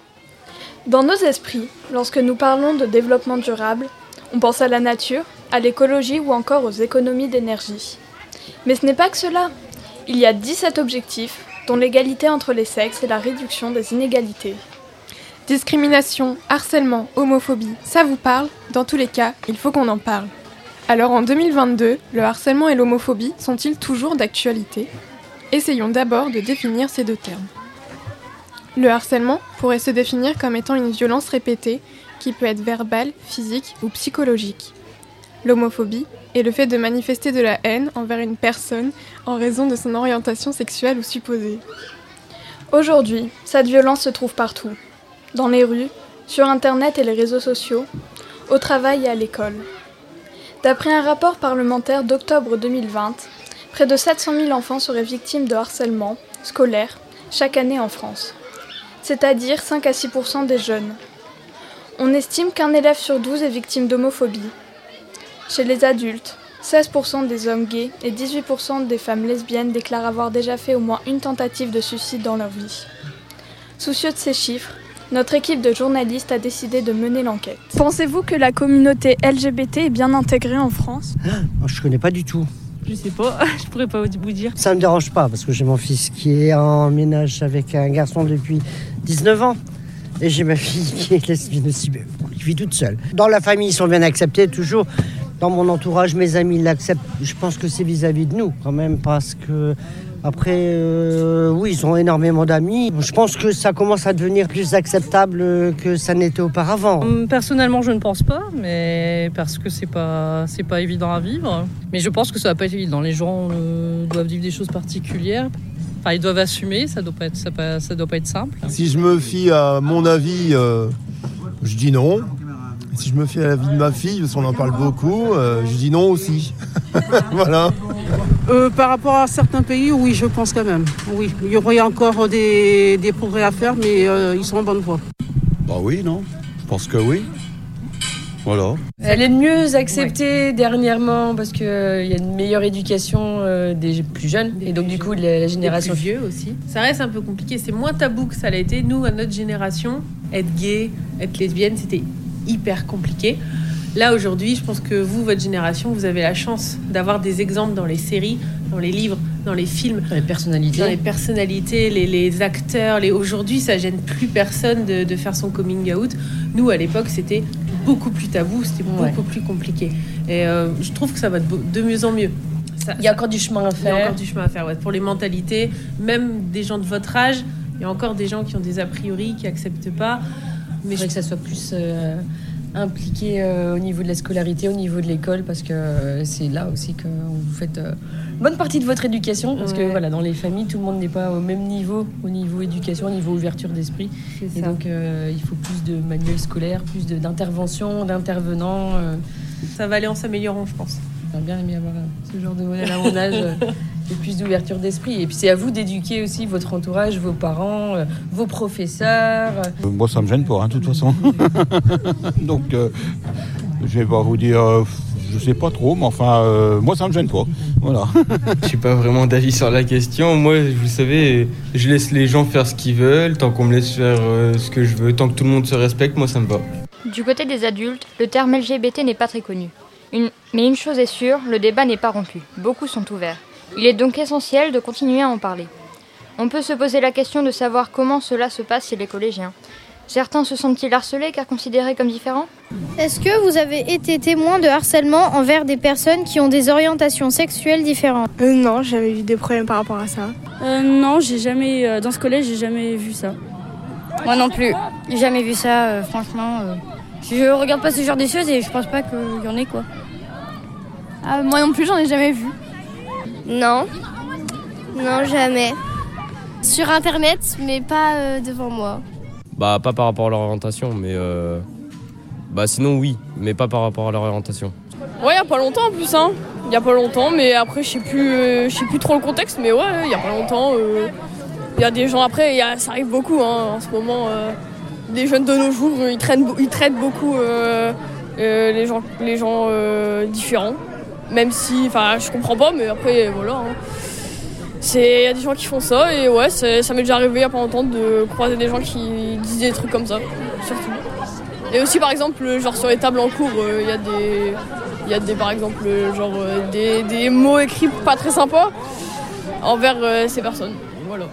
Dans nos esprits, lorsque nous parlons de développement durable, on pense à la nature, à l'écologie ou encore aux économies d'énergie. Mais ce n'est pas que cela. Il y a dix-sept objectifs, dont l'égalité entre les sexes et la réduction des inégalités. Discrimination, harcèlement, homophobie, ça vous parle ? Dans tous les cas, il faut qu'on en parle. Alors en deux mille vingt-deux, le harcèlement et l'homophobie sont-ils toujours d'actualité ? Essayons d'abord de définir ces deux termes. Le harcèlement pourrait se définir comme étant une violence répétée qui peut être verbale, physique ou psychologique. L'homophobie est le fait de manifester de la haine envers une personne en raison de son orientation sexuelle ou supposée. Aujourd'hui, cette violence se trouve partout. Dans les rues, sur Internet et les réseaux sociaux, au travail et à l'école. D'après un rapport parlementaire d'octobre deux mille vingt, près de sept cent mille enfants seraient victimes de harcèlement scolaire chaque année en France, c'est-à-dire cinq à six pour cent des jeunes. On estime qu'un élève sur douze est victime d'homophobie. Chez les adultes, seize pour cent des hommes gays et dix-huit pour cent des femmes lesbiennes déclarent avoir déjà fait au moins une tentative de suicide dans leur vie. Soucieux de ces chiffres, notre équipe de journalistes a décidé de mener l'enquête. Pensez-vous que la communauté L G B T est bien intégrée en France ? Ah, je connais pas du tout. Je sais pas, je pourrais pas vous dire. Ça me dérange pas parce que j'ai mon fils qui est en ménage avec un garçon depuis dix-neuf ans et j'ai ma fille qui est lesbienne aussi, mais bon, qui vit toute seule. Dans la famille, ils sont bien acceptés toujours. Dans mon entourage, mes amis l'acceptent. Je pense que c'est vis-à-vis de nous quand même parce que après, euh, oui, ils ont énormément d'amis. Je pense que ça commence à devenir plus acceptable que ça n'était auparavant. Personnellement, je ne pense pas, mais parce que c'est pas, c'est pas évident à vivre. Mais je pense que ça va pas être évident. Les gens euh, doivent vivre des choses particulières. Enfin, ils doivent assumer, ça doit pas être, ça, pas, ça doit pas être simple. Si je me fie à mon avis, euh, je dis non. Si je me fie à l'avis de ma fille, parce qu'on en parle beaucoup, euh, je dis non aussi. Voilà. Euh, par rapport à certains pays, oui, je pense quand même. Oui, il y aurait encore des, des progrès à faire, mais euh, ils sont en bonne voie. Bah oui, non. Je pense que oui. Voilà. Elle est mieux acceptée ouais. dernièrement parce qu'il euh, y a une meilleure éducation euh, des plus jeunes et donc du coup la, la génération des plus vieux aussi. Ça reste un peu compliqué, c'est moins tabou que ça l'a été. Nous, à notre génération, être gay, être lesbienne, c'était hyper compliqué. Là aujourd'hui, je pense que vous, votre génération, vous avez la chance d'avoir des exemples dans les séries, dans les livres, dans les films, dans les personnalités, dans les personnalités, les, les acteurs. Les... Aujourd'hui, ça gêne plus personne de, de faire son coming out. Nous, à l'époque, c'était beaucoup plus tabou, c'était ouais. beaucoup plus compliqué. Et euh, je trouve que ça va de mieux en mieux. Ça, il y a encore du chemin à faire. Il y a encore du chemin à faire, ouais. Pour les mentalités, même des gens de votre âge, il y a encore des gens qui ont des a priori, qui acceptent pas. Mais je voudrais que ça soit plus euh, impliqué euh, au niveau de la scolarité, au niveau de l'école, parce que euh, c'est là aussi que vous faites euh, bonne partie de votre éducation, parce ouais. que voilà, dans les familles, tout le monde n'est pas au même niveau, au niveau éducation, au niveau ouverture d'esprit. C'est et ça. donc euh, il faut plus de manuels scolaires, plus de, d'interventions, d'intervenants. Euh. Ça va aller en s'améliorant, je pense. J'aurais bien aimé avoir ce genre de modèle à mon âge euh, et plus d'ouverture d'esprit. Et puis c'est à vous d'éduquer aussi votre entourage, vos parents, euh, vos professeurs. Euh, moi, ça me gêne pas, hein, de toute façon. Donc, euh, je vais pas vous dire, euh, je sais pas trop, mais enfin, euh, moi, ça me gêne pas. Voilà. Je suis pas vraiment d'avis sur la question. Moi, vous savez, je laisse les gens faire ce qu'ils veulent, tant qu'on me laisse faire euh, ce que je veux, tant que tout le monde se respecte, moi, ça me va. Du côté des adultes, le terme L G B T n'est pas très connu. Une... Mais une chose est sûre, le débat n'est pas rompu. Beaucoup sont ouverts. Il est donc essentiel de continuer à en parler. On peut se poser la question de savoir comment cela se passe chez les collégiens. Certains se sentent-ils harcelés car considérés comme différents ? Est-ce que vous avez été témoin de harcèlement envers des personnes qui ont des orientations sexuelles différentes ? euh, Non, j'ai jamais eu des problèmes par rapport à ça. Euh, non, j'ai jamais, euh, dans ce collège, j'ai jamais vu ça. Moi non plus. J'ai jamais vu ça, euh, franchement. Euh... Je regarde pas ce genre de choses et je pense pas qu'il y en ait, quoi. Ah, moi non plus, j'en ai jamais vu. Non. Non, jamais. Sur Internet, mais pas euh, devant moi. Bah, pas par rapport à leur orientation, mais... Euh... Bah, sinon, oui, mais pas par rapport à leur orientation. Ouais, y a pas longtemps en plus, hein. Y a pas longtemps, mais après, je sais plus, euh, je sais plus trop le contexte, mais ouais, y a pas longtemps. Euh... Y a des gens, après, y a... ça arrive beaucoup, hein, en ce moment... Euh... Les jeunes de nos jours, ils, traînent, ils traitent beaucoup euh, euh, les gens, les gens euh, différents. Même si, enfin, je comprends pas, mais après, voilà. Hein. Il y a des gens qui font ça, et ouais, ça m'est déjà arrivé il y a pas longtemps de croiser des gens qui disent des trucs comme ça, surtout. Et aussi, par exemple, genre sur les tables en cours, il euh, y a des, il y a des, par exemple, genre euh, des, des mots écrits pas très sympas envers euh, ces personnes. Voilà.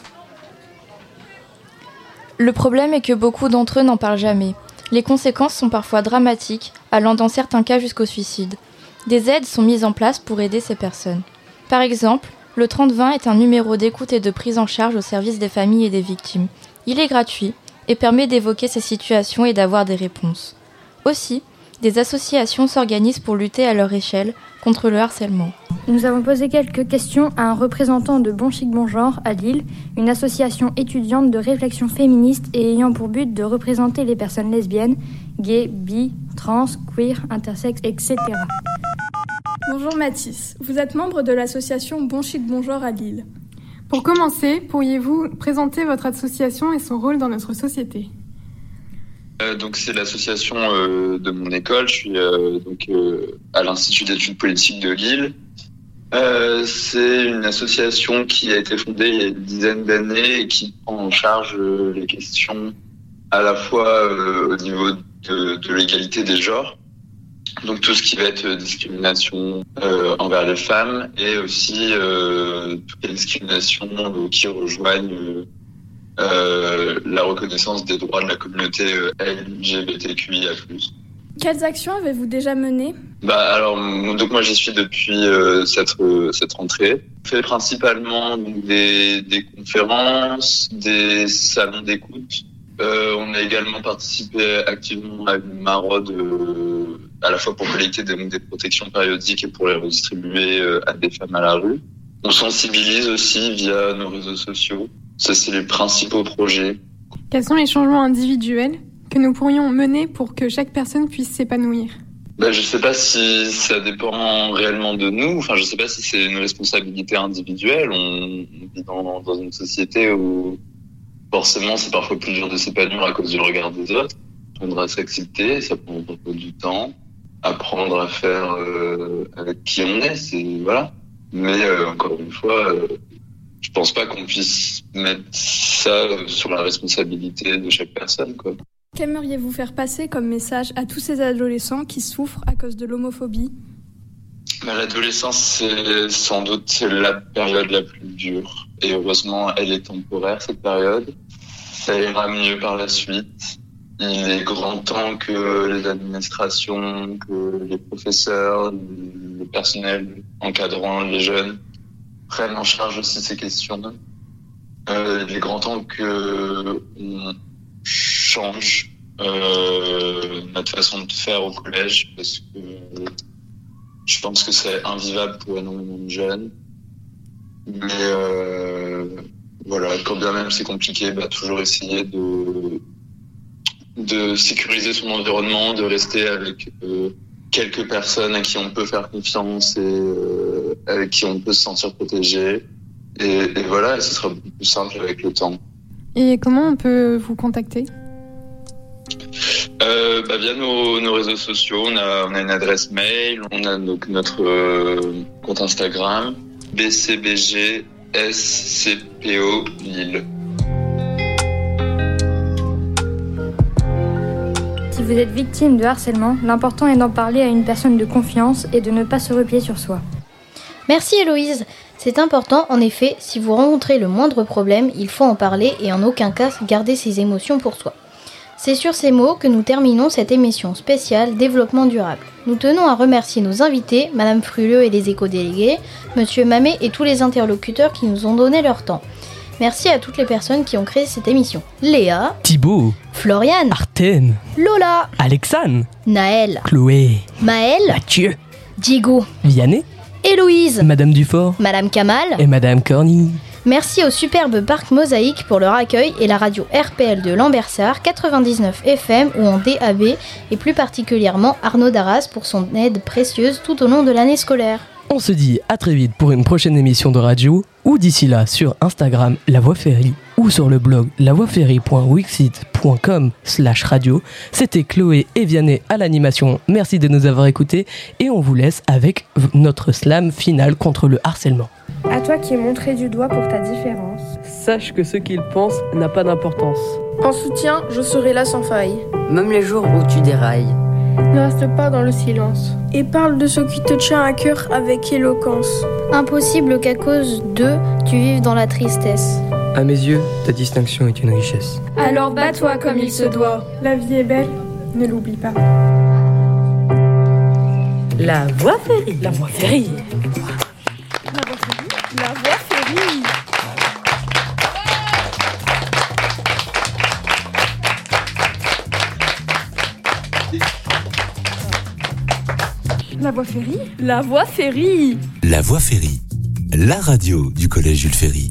Le problème est que beaucoup d'entre eux n'en parlent jamais. Les conséquences sont parfois dramatiques, allant dans certains cas jusqu'au suicide. Des aides sont mises en place pour aider ces personnes. Par exemple, le trente vingt est un numéro d'écoute et de prise en charge au service des familles et des victimes. Il est gratuit et permet d'évoquer ces situations et d'avoir des réponses. Aussi, des associations s'organisent pour lutter à leur échelle contre le harcèlement. Nous avons posé quelques questions à un représentant de Bon Chic Bon Genre à Lille, une association étudiante de réflexion féministe et ayant pour but de représenter les personnes lesbiennes, gays, bi, trans, queer, intersexes, et cetera. Bonjour Mathis, vous êtes membre de l'association Bon Chic Bon Genre à Lille. Pour commencer, pourriez-vous présenter votre association et son rôle dans notre société ? Euh, donc c'est l'association euh, de mon école. Je suis euh, donc euh, à l'Institut d'études politiques de Lille. Euh, c'est une association qui a été fondée il y a une dizaine d'années et qui prend en charge euh, les questions à la fois euh, au niveau de, de l'égalité des genres, donc tout ce qui va être discrimination euh, envers les femmes et aussi euh, toutes les discriminations euh, qui rejoignent euh, Euh, la reconnaissance des droits de la communauté euh, L G B T Q I A plus. Quelles actions avez-vous déjà menées ? Bah alors donc moi j'y suis depuis euh, cette euh, cette rentrée. On fait principalement donc, des des conférences, des salons d'écoute. Euh, on a également participé activement à une maraude euh, à la fois pour collecter des, des protections périodiques et pour les redistribuer euh, à des femmes à la rue. On sensibilise aussi via nos réseaux sociaux. Ça, c'est les principaux projets. Quels sont les changements individuels que nous pourrions mener pour que chaque personne puisse s'épanouir ? Ben, je sais pas si ça dépend réellement de nous. Enfin, je sais pas si c'est une responsabilité individuelle. On, on vit dans, dans une société où forcément c'est parfois plus dur de s'épanouir à cause du regard des autres. Apprendre à s'accepter, ça prend parfois du temps. Apprendre à faire euh, avec qui on est, c'est voilà. Mais euh, encore une fois, euh, je pense pas qu'on puisse mettre ça sur la responsabilité de chaque personne, quoi. Qu'aimeriez-vous faire passer comme message à tous ces adolescents qui souffrent à cause de l'homophobie ? Ben, l'adolescence, c'est sans doute la période la plus dure. Et heureusement, elle est temporaire, cette période. Ça ira mieux par la suite. Il est grand temps que les administrations, que les professeurs, le personnel encadrant les jeunes prennent en charge aussi ces questions. Euh, il est grand temps que on change euh, notre façon de faire au collège, parce que je pense que c'est invivable pour énormément de jeunes. Mais euh, voilà, quand bien même c'est compliqué, bah, toujours essayer de de sécuriser son environnement, de rester avec euh, quelques personnes à qui on peut faire confiance et euh, avec qui on peut se sentir protégé. Et, et voilà, et ce sera beaucoup plus simple avec le temps. Et comment on peut vous contacter ? euh, bah, Via nos, nos réseaux sociaux, on a, on a une adresse mail, on a donc notre euh, compte Instagram, B C B G S C P O Lille. Si vous êtes victime de harcèlement, l'important est d'en parler à une personne de confiance et de ne pas se replier sur soi. Merci Héloïse. C'est important, en effet, si vous rencontrez le moindre problème, il faut en parler et en aucun cas garder ses émotions pour soi. C'est sur ces mots que nous terminons cette émission spéciale Développement durable. Nous tenons à remercier nos invités, Madame Fruleux et les éco-délégués, Monsieur Mamet et tous les interlocuteurs qui nous ont donné leur temps. Merci à toutes les personnes qui ont créé cette émission. Léa, Thibaut, Floriane, Artène, Lola, Alexandre, Naël, Chloé, Maël, Mathieu, Diego, Vianney, Héloïse, Madame Dufort, Madame Kamal et Madame Corny. Merci au superbe parc Mosaïque pour leur accueil et la radio R P L de Lambersart quatre-vingt-dix-neuf F M ou en D A B et plus particulièrement Arnaud Darras pour son aide précieuse tout au long de l'année scolaire. On se dit à très vite pour une prochaine émission de radio ou d'ici là sur Instagram La Voix Ferry ou sur le blog lavoixferry point wixsite point com slash radio. C'était Chloé et Vianney à l'animation. Merci de nous avoir écoutés et on vous laisse avec notre slam final contre le harcèlement. À toi qui es montré du doigt pour ta différence. Sache que ce qu'ils pensent n'a pas d'importance. En soutien, je serai là sans faille. Même les jours où tu dérailles. Ne reste pas dans le silence. Et parle de ce qui te tient à cœur avec éloquence. Impossible qu'à cause d'eux, tu vives dans la tristesse. À mes yeux, ta distinction est une richesse. Alors bats-toi comme il se doit. La vie est belle, ne l'oublie pas. La Voix Ferry. La Voix Ferry. La Voix Ferry. La Voix Ferry. La Voix Ferry. La Voix Ferry, la radio du collège Jules Ferry.